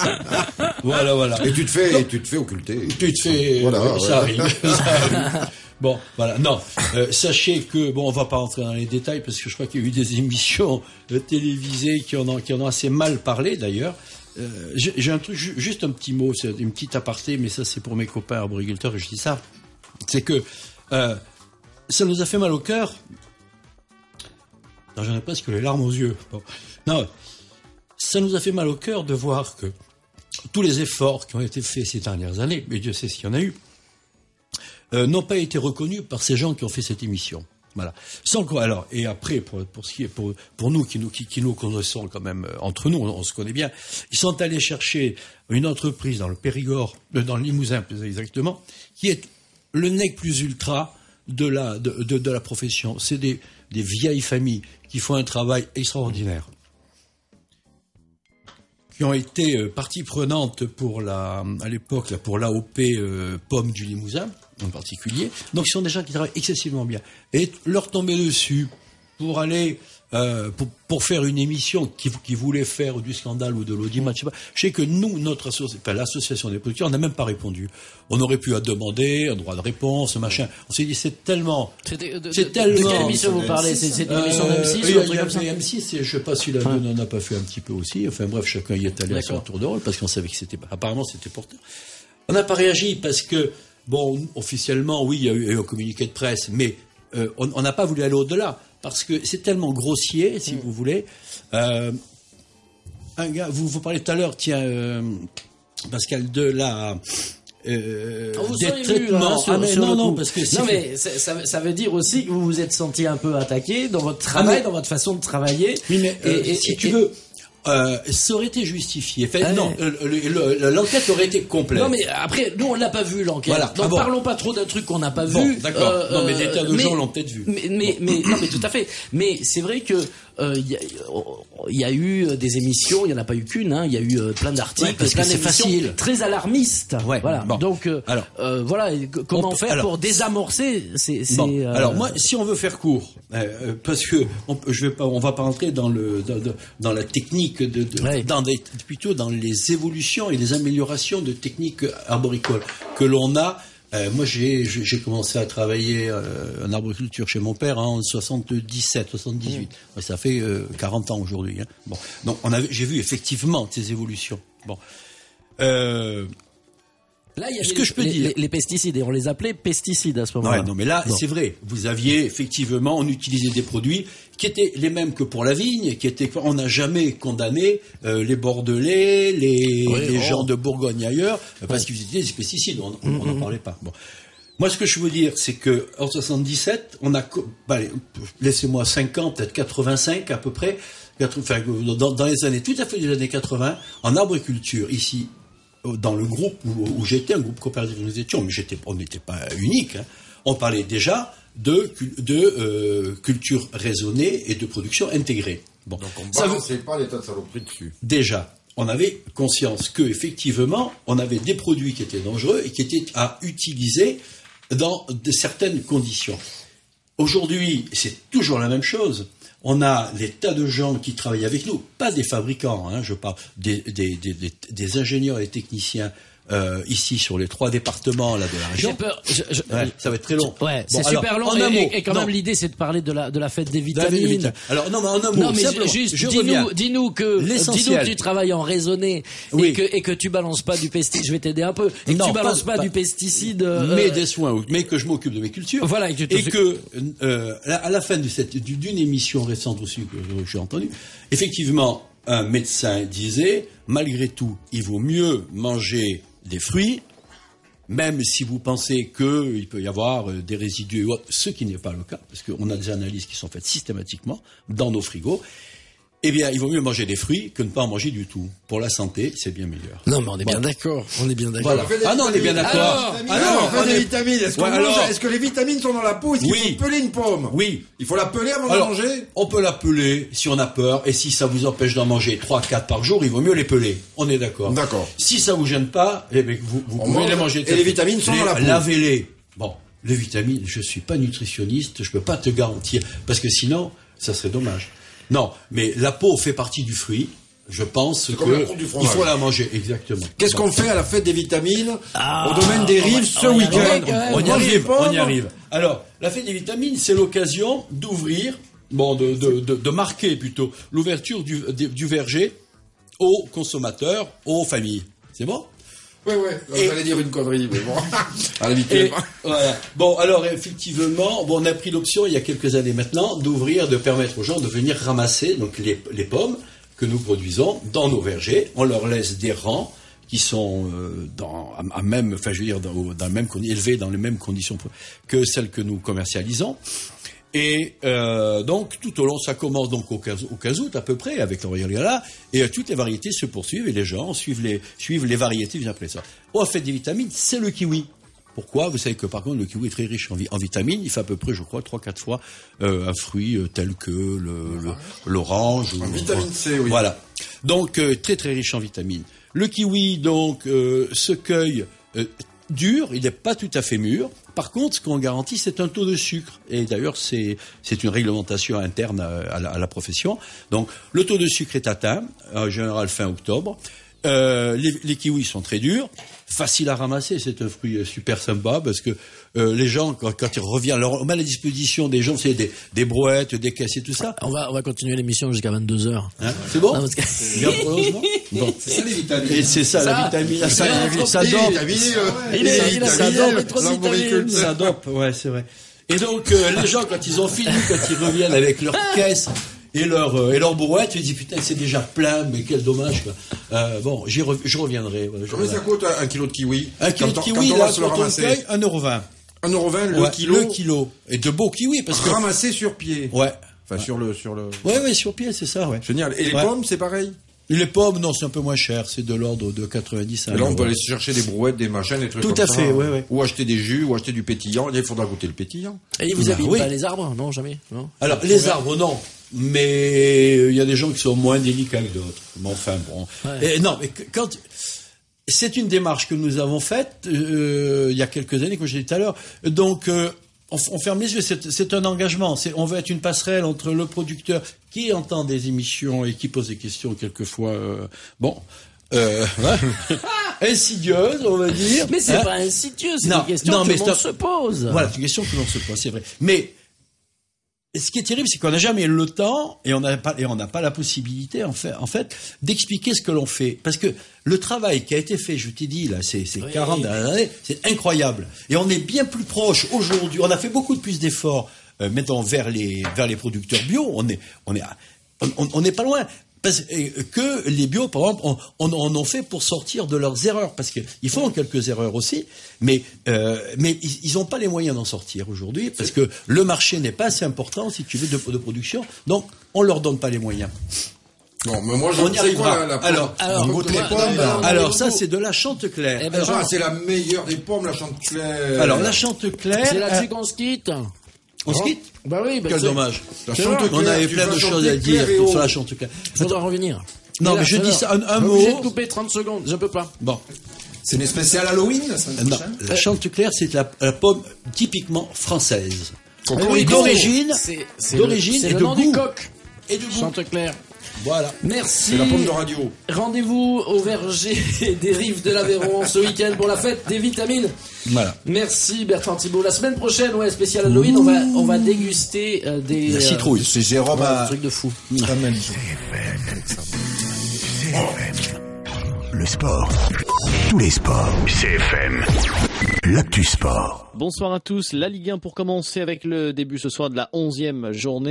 pas? Voilà, voilà. Et tu te fais, et tu te fais occulter. Tu te fais, voilà, euh, ouais. ça arrive. Ça arrive. Bon, voilà. Non, euh, sachez que bon, on va pas rentrer dans les détails parce que je crois qu'il y a eu des émissions euh, télévisées qui en ont, qui en ont assez mal parlé d'ailleurs. Euh, j'ai, j'ai un truc, juste un petit mot, c'est une petite aparté, mais ça c'est pour mes copains arboriculteurs et je dis ça. C'est que euh, ça nous a fait mal au cœur. Non, j'en ai presque les larmes aux yeux. Bon. Non, ça nous a fait mal au cœur de voir que tous les efforts qui ont été faits ces dernières années, mais Dieu sait s'il y en a eu, euh, n'ont pas été reconnus par ces gens qui ont fait cette émission. Voilà. Sans quoi, alors, et après, pour, pour ce qui est, pour, pour nous, qui nous, qui, qui nous connaissons quand même euh, entre nous, on, on se connaît bien, ils sont allés chercher une entreprise dans le Périgord, euh, dans le Limousin plus exactement, qui est le nec plus ultra de la, de, de, de la profession. C'est des, des vieilles familles qui font un travail extraordinaire, qui ont été euh, partie prenante pour la, à l'époque, là, pour l'A O P euh, Pomme du Limousin, en particulier. Donc, ce sont des gens qui travaillent excessivement bien. Et leur tomber dessus pour aller, euh, pour, pour faire une émission qui, qui voulait faire du scandale ou de l'audimat, je sais pas. Je sais que nous, notre association, enfin, l'association des producteurs, on n'a même pas répondu. On aurait pu demander un droit de réponse, machin. On s'est dit, c'est tellement, C'était de, c'est de, tellement. De quelle émission vous parlez? C'est, c'est une émission euh, d'M six il y ou a, un truc il y comme ça? avait M six, et je sais pas si la deux n'en a pas fait un petit peu aussi. Enfin bref, chacun y est allé à son tour de rôle parce qu'on savait que c'était, apparemment c'était porteur. On n'a pas réagi parce que, bon, officiellement, oui, il y a eu, il y a eu un communiqué de presse, mais euh, on n'a pas voulu aller au-delà, parce que c'est tellement grossier, si mmh. vous voulez. Euh, un gars, vous vous parlez tout à l'heure, tiens, euh, Pascal, de la... Euh, vous des seriez traitements. Vu, hein, sur, ah mais sur non, non, coup. parce que non mais ça, ça veut dire aussi que vous vous êtes senti un peu attaqué dans votre travail, ah mais... dans votre façon de travailler. Oui, mais et, euh, et, si et, tu et... veux... Euh, ça aurait été justifié. Enfin, ah, non, le, le, le, l'enquête aurait été complète. Non, mais après, nous, on n'a pas vu l'enquête. Voilà. Donc, ah bon. Parlons pas trop d'un truc qu'on n'a pas bon, vu. D'accord. Euh, non, mais des tas de mais, gens l'ont peut-être vu. Mais, mais, mais, non, mais tout à fait. Mais c'est vrai que il euh, y, y a eu des émissions. Il y en a pas eu qu'une. Hein. Il y a eu euh, plein d'articles, ouais, parce plein que c'est facile, très alarmistes. Ouais. Voilà. Bon. Donc, euh, alors, euh, voilà. Comment on, faire alors, pour désamorcer ces. ces bon. euh, alors moi, si on veut faire court, euh, parce que on, je vais pas, on va pas rentrer dans le dans, dans la technique de. de ouais. Dans des, plutôt dans les évolutions et les améliorations de techniques arboricoles que l'on a. Euh, moi, j'ai, j'ai commencé à travailler euh, en arboriculture chez mon père hein, en soixante-dix-sept, soixante-dix-huit. Mmh. Ouais, ça fait euh, quarante ans aujourd'hui. Hein. Bon, donc on avait, j'ai vu effectivement ces évolutions. Bon. Euh, Là, il y a ce que les, je peux les, dire. Les, les pesticides, et on les appelait pesticides à ce moment-là. Ouais, non, mais là, bon. C'est vrai. Vous aviez effectivement, on utilisait des produits qui étaient les mêmes que pour la vigne, qui étaient, on n'a jamais condamné euh, les Bordelais, les, oui, les oh. gens de Bourgogne et ailleurs, ouais. parce qu'ils utilisaient des pesticides. On n'en mm-hmm. parlait pas. Bon. Moi, ce que je veux dire, c'est que en soixante-dix-sept, on a, bah, laissez-moi cinq ans, peut-être quatre-vingt-cinq à peu près, enfin, dans, dans les années, tout à fait des années quatre-vingts, en arboriculture ici. Dans le groupe où, où j'étais, un groupe coopératif où nous étions, mais j'étais, on n'était pas unique, hein, on parlait déjà de, de euh, culture raisonnée et de production intégrée. Bon. Donc on ne balançait veut... pas les tas de saloperies dessus. Déjà, on avait conscience que effectivement, on avait des produits qui étaient dangereux et qui étaient à utiliser dans de certaines conditions. Aujourd'hui, c'est toujours la même chose. On a des tas de gens qui travaillent avec nous, pas des fabricants, hein, je parle des, des, des, des, des ingénieurs et techniciens euh, ici sur les trois départements là de la région. J'ai peur. Je, je, ouais, ça va être très long. Ouais, bon, c'est alors, super long. Et, mot, et quand non. même l'idée c'est de parler de la de la fête des vitamines. De vitamine. Alors non, mais en un mot. Non, mais simplement, juste je dis-nous, dis-nous que dis-nous que tu travailles en raisonné oui. et que et que tu balances pas du pesticide. Je vais t'aider un peu. Et non, que tu balances pas, pas, pas du pesticide. Euh, mais des soins, mais que je m'occupe de mes cultures. Voilà. Et que, et que euh, à la fin de cette d'une émission récente aussi que j'ai entendue, effectivement, un médecin disait, malgré tout, il vaut mieux manger des fruits. Même si vous pensez qu'il peut y avoir des résidus et autres, ce qui n'est pas le cas, parce qu'on a des analyses qui sont faites systématiquement dans nos frigos, eh bien, il vaut mieux manger des fruits que ne pas en manger du tout. Pour la santé, c'est bien meilleur. Non, mais on est bien voilà. d'accord. On est bien d'accord. Voilà. Ah non, on est bien d'accord. Alors, ah non, on fait des est... vitamines. Est-ce, qu'on ouais, mange... alors... Est-ce que les vitamines sont dans la peau? Est-ce qu'il oui. faut peler une pomme? Oui. Il faut la peler avant alors, de manger? On peut la peler si on a peur, et si ça vous empêche d'en manger trois, quatre par jour, il vaut mieux les peler. On est d'accord. D'accord. Si ça vous gêne pas, eh bien, vous, vous pouvez mange... les manger. Et les vitamines sont les... dans la peau. Lavez-les. Bon. Les vitamines, je suis pas nutritionniste, je peux pas te garantir, parce que sinon, ça serait dommage. Non, mais la peau fait partie du fruit. Je pense qu'il faut la manger, exactement. Qu'est-ce bon. qu'on fait à la fête des vitamines ah, au domaine des rives ce on week-end? On, on y arrive, on y arrive. Alors, la fête des vitamines, c'est l'occasion d'ouvrir, bon, de, de, de, de marquer plutôt l'ouverture du, du verger aux consommateurs, aux familles. C'est bon? Oui, oui, j'allais dire une connerie, mais bon, à l'éviter. Voilà. Bon, alors, effectivement, bon, on a pris l'option, il y a quelques années maintenant, d'ouvrir, de permettre aux gens de venir ramasser donc les, les pommes que nous produisons dans nos vergers. On leur laisse des rangs qui sont euh, dans, à, à même, enfin, je veux dire, dans, dans le même, élevés dans les mêmes conditions que celles que nous commercialisons. Et euh, donc tout au long, ça commence donc au quinze août à peu près avec le Royal Gala, et euh, toutes les variétés se poursuivent et les gens suivent les suivent les variétés bien après ça. Au fait des vitamines, c'est le kiwi. Pourquoi ? Vous savez que par contre le kiwi est très riche en, vi- en vitamines. Il fait à peu près, je crois, trois quatre fois euh, un fruit euh, tel que le, le l'orange. En ou, vitamine C, oui. Voilà. Donc euh, très très riche en vitamines. Le kiwi donc euh, se cueille euh, dur, il n'est pas tout à fait mûr. Par contre, ce qu'on garantit, c'est un taux de sucre. Et d'ailleurs, c'est, c'est une réglementation interne à, à, la, à la profession. Donc, le taux de sucre est atteint, en général fin octobre. Euh, les, les kiwis sont très durs, faciles à ramasser. C'est un fruit super sympa parce que euh, les gens, quand, quand ils reviennent, leur, on met à la disposition des gens, c'est des, des brouettes, des caisses et tout ça. On va, on va continuer l'émission jusqu'à vingt-deux heures. Hein, c'est bon? Non, parce que... Bien prolongement. Bon. C'est ça les vitamines. Et c'est ça, ça la vitamine. Ça, ça, ça il dope. Il est, il a Ça ça dope. trop de vitamines. Ça dope, ouais, c'est vrai. Et donc, euh, les gens, quand ils ont fini, quand ils reviennent avec leur caisse et leur, euh, et leur brouette, ils disent, putain, c'est déjà plein, mais quel dommage, quoi. Euh, bon, j'y re- je reviendrai. Voilà, je Combien ça reviendrai. coûte un, un kilo de kiwi? Un kilo Quand de on- kiwi, quand on là, va se le quand on le ramasser. cueille, un euro vingt. un euro vingt le Ouais, kilo. Le kilo. Et de beaux kiwis, parce que. Ramassé sur pied. Ouais. Enfin, Ouais. sur le, sur le. Ouais, ouais, sur pied, c'est ça, ouais. Génial. Et les Ouais. pommes, c'est pareil? Les pommes, non, c'est un peu moins cher, c'est de l'ordre de quatre-vingt-dix à Et là, on un peut euro. aller chercher des brouettes, des machins, des trucs Tout comme à ça. fait, ouais, ouais. Ou acheter des jus, ou acheter du pétillant. Il faudra goûter le pétillant. Et vous Ah, abîmez oui. pas les arbres? Non, jamais. Non. Alors, les arbres, non. Mais il y a des gens qui sont moins délicats que d'autres. Mais enfin, bon. Ouais. Et non, mais que- quand... C'est une démarche que nous avons faite euh, il y a quelques années, comme je l'ai dit tout à l'heure. Donc, euh, on, on ferme les yeux. C'est, c'est un engagement. C'est, on veut être une passerelle entre le producteur qui entend des émissions et qui pose des questions quelquefois... Euh, bon... Euh, ouais. Insidieuse, on va dire. Mais c'est Hein. pas insidieux, c'est Non, une question non, que mais tout le monde c'est un- se pose. Voilà, c'est une question que l'on se pose, c'est vrai. Mais ce qui est terrible, c'est qu'on n'a jamais le temps et on n'a pas et on n'a pas la possibilité, en fait, en fait, d'expliquer ce que l'on fait, parce que le travail qui a été fait, je t'ai dit là, ces, ces Oui. quarante dernières années, c'est incroyable. Et on est bien plus proche aujourd'hui. On a fait beaucoup de plus d'efforts, euh, mettons vers les vers les producteurs bio. On est on est à- on on n'est pas loin. Parce que les bio, par exemple, on, on, on en fait pour sortir de leurs erreurs, parce qu'ils font quelques erreurs aussi, mais euh, mais ils n'ont pas les moyens d'en sortir aujourd'hui, parce que le marché n'est pas assez important, si tu veux, de, de production, donc on leur donne pas les moyens. Non, mais moi, je On y sais arrivera. quoi, la, la alors, alors, alors, les pommes, là. alors ça c'est de la Chantecler. Eh ben, Ah, c'est la meilleure des pommes, la Chantecler. Alors la Chantecler, C'est là-dessus euh, qu'on se quitte. on se quitte. Bah oui, bah Quel c'est- dommage. La C'est Chantecler, On avait tu plein vas de choses chanter à dire Claire et sur Eau. la Chantecler. Faudra revenir. Non, mais là, je c'est dis là. ça, un, un Je suis mot. obligé de couper trente secondes, je peux pas. Bon. C'est une spéciale Halloween la semaine Non, prochaine. la Chantecler, c'est la, la pomme typiquement française. Oui, d'origine, c'est- c'est d'origine le- c'est et le de nom goût. du coq. Et de goût. Chantecler. Voilà. Merci. C'est la pomme de radio. Rendez-vous au verger des rives de l'Aveyron ce week-end pour la fête des vitamines. Voilà. Merci Bertrand Thibault. La semaine prochaine, ouais, spécial Halloween, on va, on va déguster euh, des... La citrouille. C'est Jérôme Ouais, à un truc de fou. pas mal. Le sport. Tous les sports. C F M. L'actu sport. Bonsoir à tous. La Ligue un pour commencer avec le début ce soir de la onzième journée.